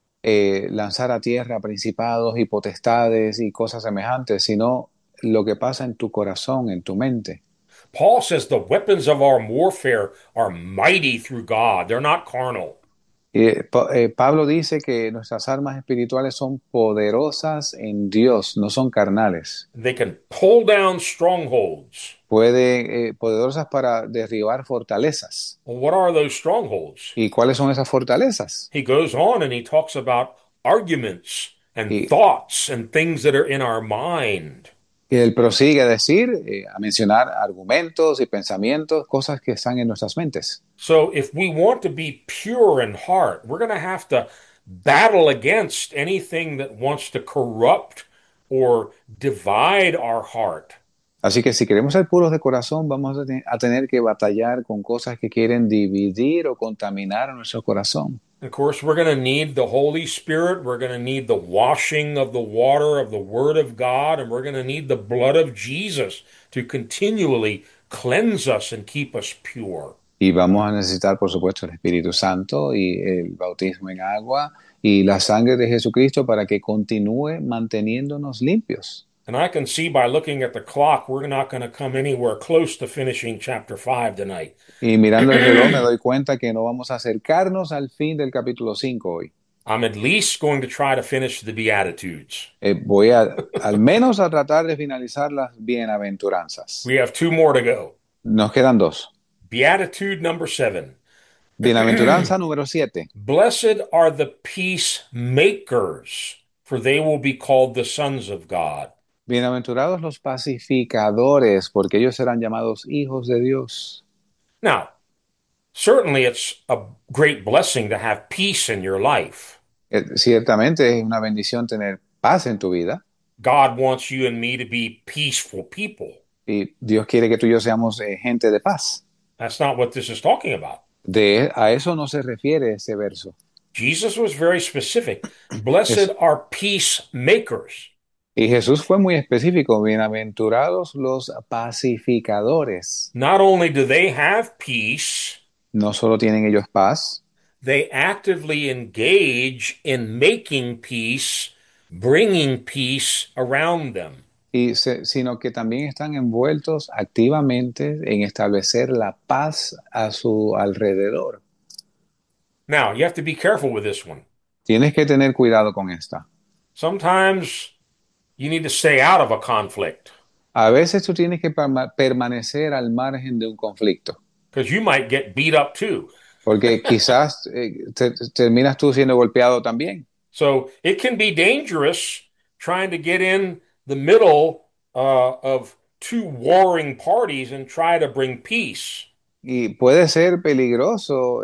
lanzar a tierra principados y potestades y cosas semejantes, sino lo que pasa en tu corazón, en tu mente. Paul says the weapons of our warfare are mighty through God. They're not carnal. Pablo dice que nuestras armas espirituales son poderosas en Dios, no son carnales. They can pull down strongholds. Poderosas para derribar fortalezas. Well, what are those strongholds? ¿Y cuáles son esas fortalezas? He goes on and he talks about arguments and Y, thoughts and things that are in our mind. y él prosigue a decir, a mencionar argumentos y pensamientos, cosas que están en nuestras mentes. So if we want to be pure in heart, we're going to have to battle against anything that wants to corrupt or divide our heart. Así que si queremos ser puros de corazón, vamos a tener que batallar con cosas que quieren dividir o contaminar nuestro corazón. Of course, we're going to need the Holy Spirit. We're going to need the washing of the water of the Word of God, and we're going to need the blood of Jesus to continually cleanse us and keep us pure. Y vamos a necesitar, por supuesto, el Espíritu Santo y el bautismo en agua y la sangre de Jesucristo para que continúe manteniéndonos limpios. And I can see by looking at the clock, we're not going to come anywhere close to finishing chapter 5 tonight. Y mirando el reloj me doy cuenta que no vamos a acercarnos al fin del capítulo 5 hoy. I'm at least going to try to finish the Beatitudes. Voy al menos a tratar de finalizar las bienaventuranzas. We have two more to go. Nos quedan dos. Beatitude number 7. Bienaventuranza número 7. Blessed are the peacemakers, for they will be called the sons of God. Bienaventurados los pacificadores, porque ellos serán llamados hijos de Dios. Now, certainly it's a great blessing to have peace in your life. Ciertamente es una bendición tener paz en tu vida. God wants you and me to be peaceful people. Y Dios quiere que tú y yo seamos gente de paz. That's not what this is talking about. A eso no se refiere ese verso. Jesus was very specific. Blessed are peacemakers. Y Jesús fue muy específico. Bienaventurados los pacificadores. Not only do they have peace, No solo tienen ellos paz, they actively engage in making peace, bringing peace around them. sino que también están envueltos activamente en establecer la paz a su alrededor. Now, you have to be careful with this one. Tienes que tener cuidado con esta. Sometimes you need to stay out of a conflict A veces tú tienes que permanecer al margen de un conflicto, because you might get beat up too. porque quizás terminas tú siendo golpeado también. So it can be dangerous trying to get in the middle of two warring parties and try to bring peace. Y puede ser peligroso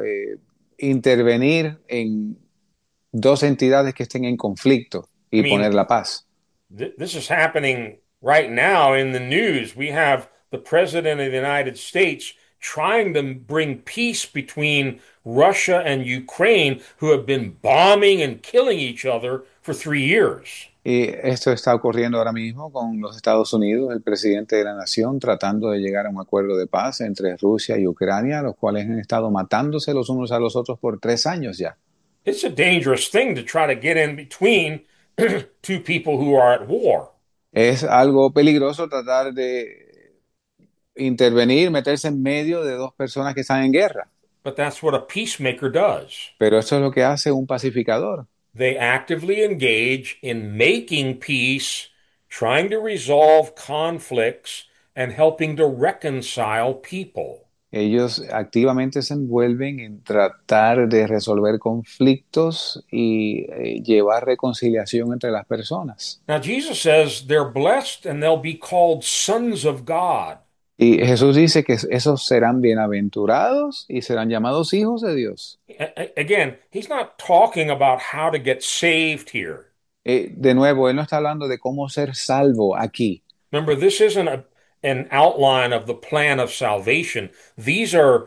intervenir en dos entidades que estén en conflicto y I mean, poner la paz. This is happening right now in the news. We have the President of the United States trying to bring peace between Russia and Ukraine, who have been bombing and killing each other for 3 years. Y esto está ocurriendo ahora mismo con los Estados Unidos, el presidente de la nación, tratando de llegar a un acuerdo de paz entre Rusia y Ucrania, los cuales han estado matándose los unos a los otros por 3 años ya. It's a dangerous thing to try to get in between two people who are at war. Es algo peligroso tratar de intervenir, meterse en medio de dos personas que están en guerra. But that's what a peacemaker does. Pero esto es lo que hace un pacificador. They actively engage in making peace, trying to resolve conflicts, and helping to reconcile people. Ellos activamente se envuelven en tratar de resolver conflictos y llevar reconciliación entre las personas. Now, Jesus says they're blessed and they'll be called sons of God. Y Jesús dice que esos serán bienaventurados y serán llamados hijos de Dios. Again, he's not talking about how to get saved here. De nuevo, él no está hablando de cómo ser salvo aquí. Remember, this isn't an outline of the plan of salvation. These are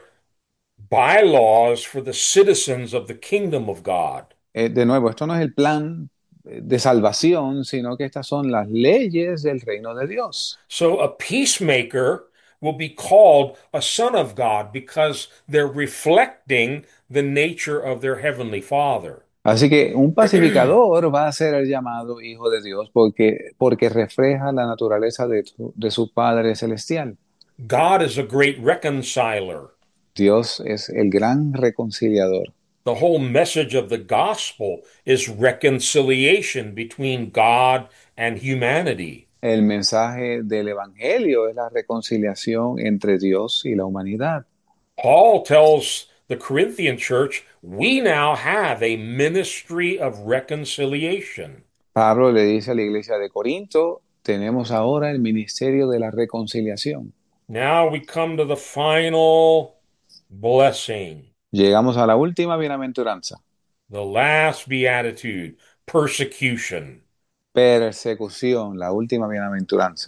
bylaws for the citizens of the kingdom of God. De nuevo, esto no es el plan de salvación, sino que estas son las leyes del reino de Dios. So a peacemaker will be called a son of God because they're reflecting the nature of their heavenly Father. Así que un pacificador va a ser el llamado hijo de Dios porque refleja la naturaleza de su Padre Celestial. God is a great reconciler. Dios es el gran reconciliador. The whole message of the gospel is reconciliation between God and humanity. El mensaje del Evangelio es la reconciliación entre Dios y la humanidad. Paul tells the Corinthian church, we now have a ministry of reconciliation. Pablo le dice a la iglesia de Corinto, tenemos ahora el ministerio de la reconciliación. Now we come to the final blessing, Llegamos a la última bienaventuranza, the last beatitude, persecution. persecución, la última bienaventuranza.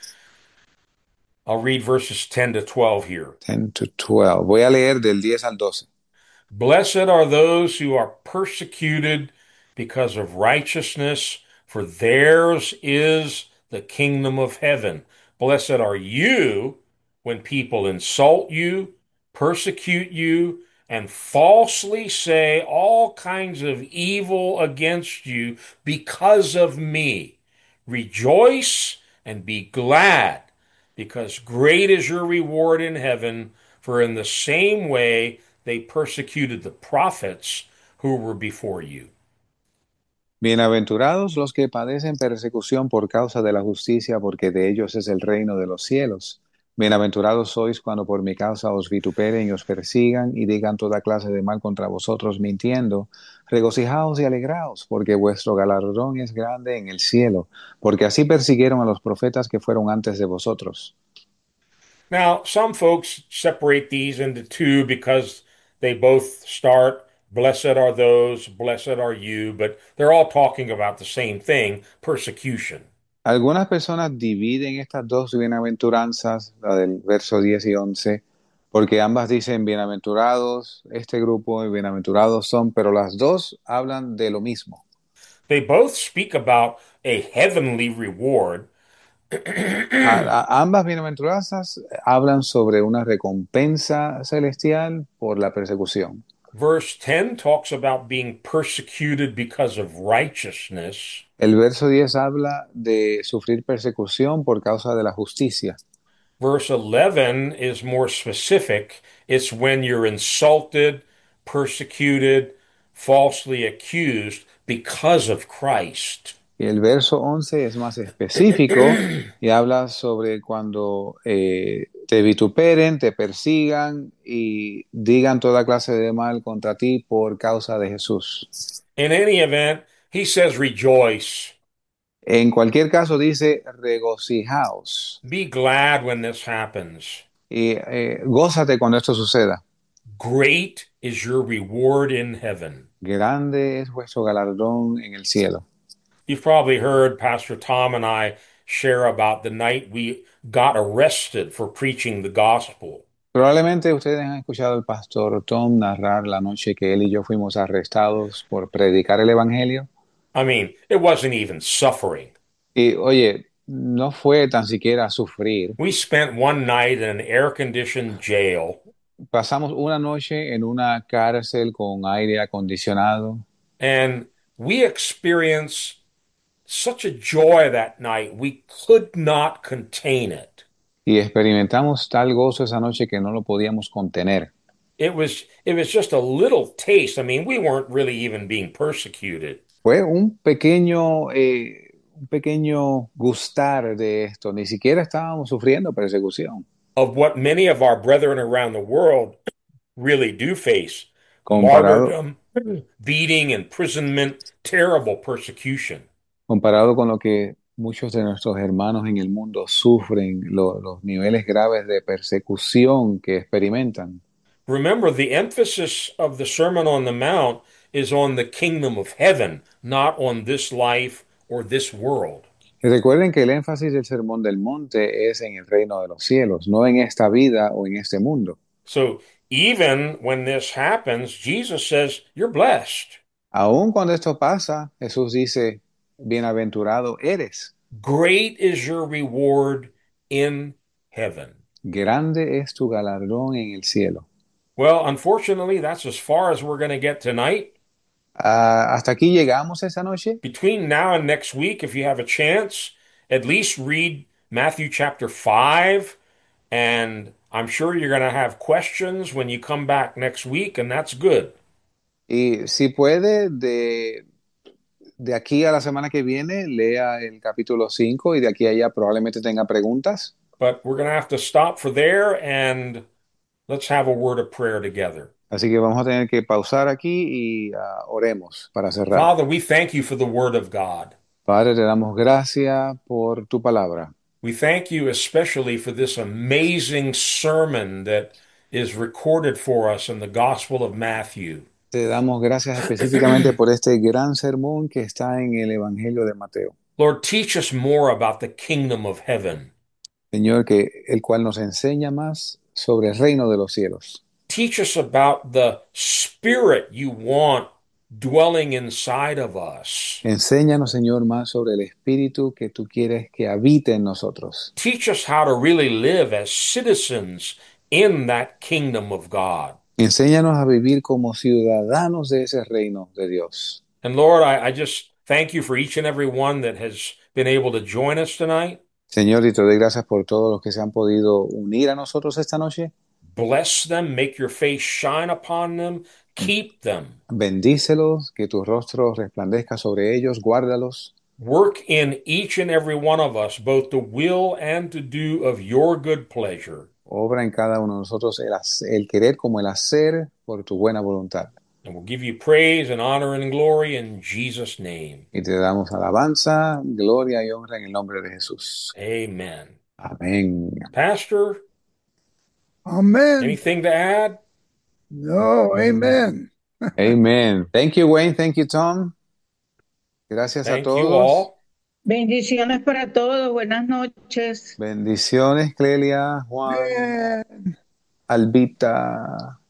I'll read verses 10 to 12 here. 10 to 12. Voy a leer del 10 al 12. Blessed are those who are persecuted because of righteousness, for theirs is the kingdom of heaven. Blessed are you when people insult you, persecute you, and falsely say all kinds of evil against you because of me. Rejoice and be glad, because great is your reward in heaven, for in the same way they persecuted the prophets who were before you. Bienaventurados los que padecen persecución por causa de la justicia, porque de ellos es el reino de los cielos. Bienaventurados sois cuando por mi causa os vituperen y os persigan y digan toda clase de mal contra vosotros mintiendo. Regocijaos y alegraos, porque vuestro galardón es grande en el cielo, porque así persiguieron a los profetas que fueron antes de vosotros. Now, some folks separate these into two because they both start, blessed are those, blessed are you, but they're all talking about the same thing, persecution. Algunas personas dividen estas dos bienaventuranzas, la del verso 10 y 11, porque ambas dicen bienaventurados, este grupo y bienaventurados son, pero las dos hablan de lo mismo. They both speak about a heavenly reward. Ambas bienaventuranzas hablan sobre una recompensa celestial por la persecución. Verse 10 talks about being persecuted because of righteousness. El verso 10 habla de sufrir persecución por causa de la justicia. Verse 11 is more specific. It's when you're insulted, persecuted, falsely accused because of Christ. Y el verso 11 es más específico y habla sobre cuando te vituperen, te persigan y digan toda clase de mal contra ti por causa de Jesús. In any event, he says rejoice. En cualquier caso dice regocijaos Be glad when this happens. y gózate cuando esto suceda. Great is your reward in heaven. Grande es vuestro galardón en el cielo. You've probably heard Pastor Tom and I share about the night we got arrested for preaching the gospel. Probablemente ustedes han escuchado al pastor Tom narrar la noche que él y yo fuimos arrestados por predicar el evangelio. I mean, it wasn't even suffering. Y oye, no fue tan siquiera sufrir. We spent one night in an air-conditioned jail, Pasamos una noche en una cárcel con aire acondicionado and we experienced such a joy that night, we could not contain it. y experimentamos tal gozo esa noche que no lo podíamos contener. It was just a little taste. I mean, we weren't really even being persecuted. Fue un pequeño gustar de esto. Ni siquiera estábamos sufriendo persecución. Of what many of our brethren around the world really do face: Comparado, martyrdom, beating, imprisonment, terrible persecution. comparado con lo que muchos de nuestros hermanos en el mundo sufren, los niveles graves de persecución que experimentan. Remember, the emphasis of the Sermon on the Mount is on the kingdom of heaven, not on this life or this world. Y recuerden que el énfasis del Sermón del Monte es en el reino de los cielos, no en esta vida o en este mundo. So even when this happens, Jesus says, you're blessed. Aun cuando esto pasa, Jesús dice, bienaventurado eres, Great is your reward in heaven. grande es tu galardón en el cielo. Well, unfortunately, that's as far as we're going to get tonight. Hasta aquí llegamos esta noche. Between now and next week, if you have a chance, at least read Matthew chapter 5. And I'm sure you're going to have questions when you come back next week, and that's good. Y si puede, de aquí a la semana que viene, lea el capítulo 5 y de aquí a allá probablemente tenga preguntas. But we're going to have to stop for there and let's have a word of prayer together. Así que vamos a tener que pausar aquí y oremos para cerrar. Father, we thank you for the word of God. Padre, te damos gracias por tu palabra. We thank you especially for this amazing sermon that is recorded for us in the Gospel of Matthew. Te damos gracias específicamente por este gran sermón que está en el Evangelio de Mateo. Lord, teach us more about the kingdom of heaven. Señor, que el cual nos enseña más sobre el reino de los cielos. Teach us about the spirit you want dwelling inside of us. Enséñanos, Señor, más sobre el espíritu que tú quieres que habite en nosotros. Teach us how to really live as citizens in that kingdom of God. Enséñanos a vivir como ciudadanos de ese reino de Dios. And Lord, I just thank you for each and every one that has been able to join us tonight. Señor, y te doy gracias por todos los que se han podido unir a nosotros esta noche. Bless them, make your face shine upon them, keep them. Bendícelos, que tu rostro resplandezca sobre ellos, guárdalos. Work in each and every one of us, both the will and to do of your good pleasure. Obra en cada uno de nosotros el querer como el hacer por tu buena voluntad. And we'll give you praise and honor and glory in Jesus' name. Y te damos alabanza, gloria y honra en el nombre de Jesús. Amen. Amén. Pastor, Amen. anything to add? No, amen. Amen. Thank you, Wayne. Thank you, Tom. Gracias a Thank you todos. all. Bendiciones para todos, buenas noches. Bendiciones, Clelia, Juan, Amen. Albita.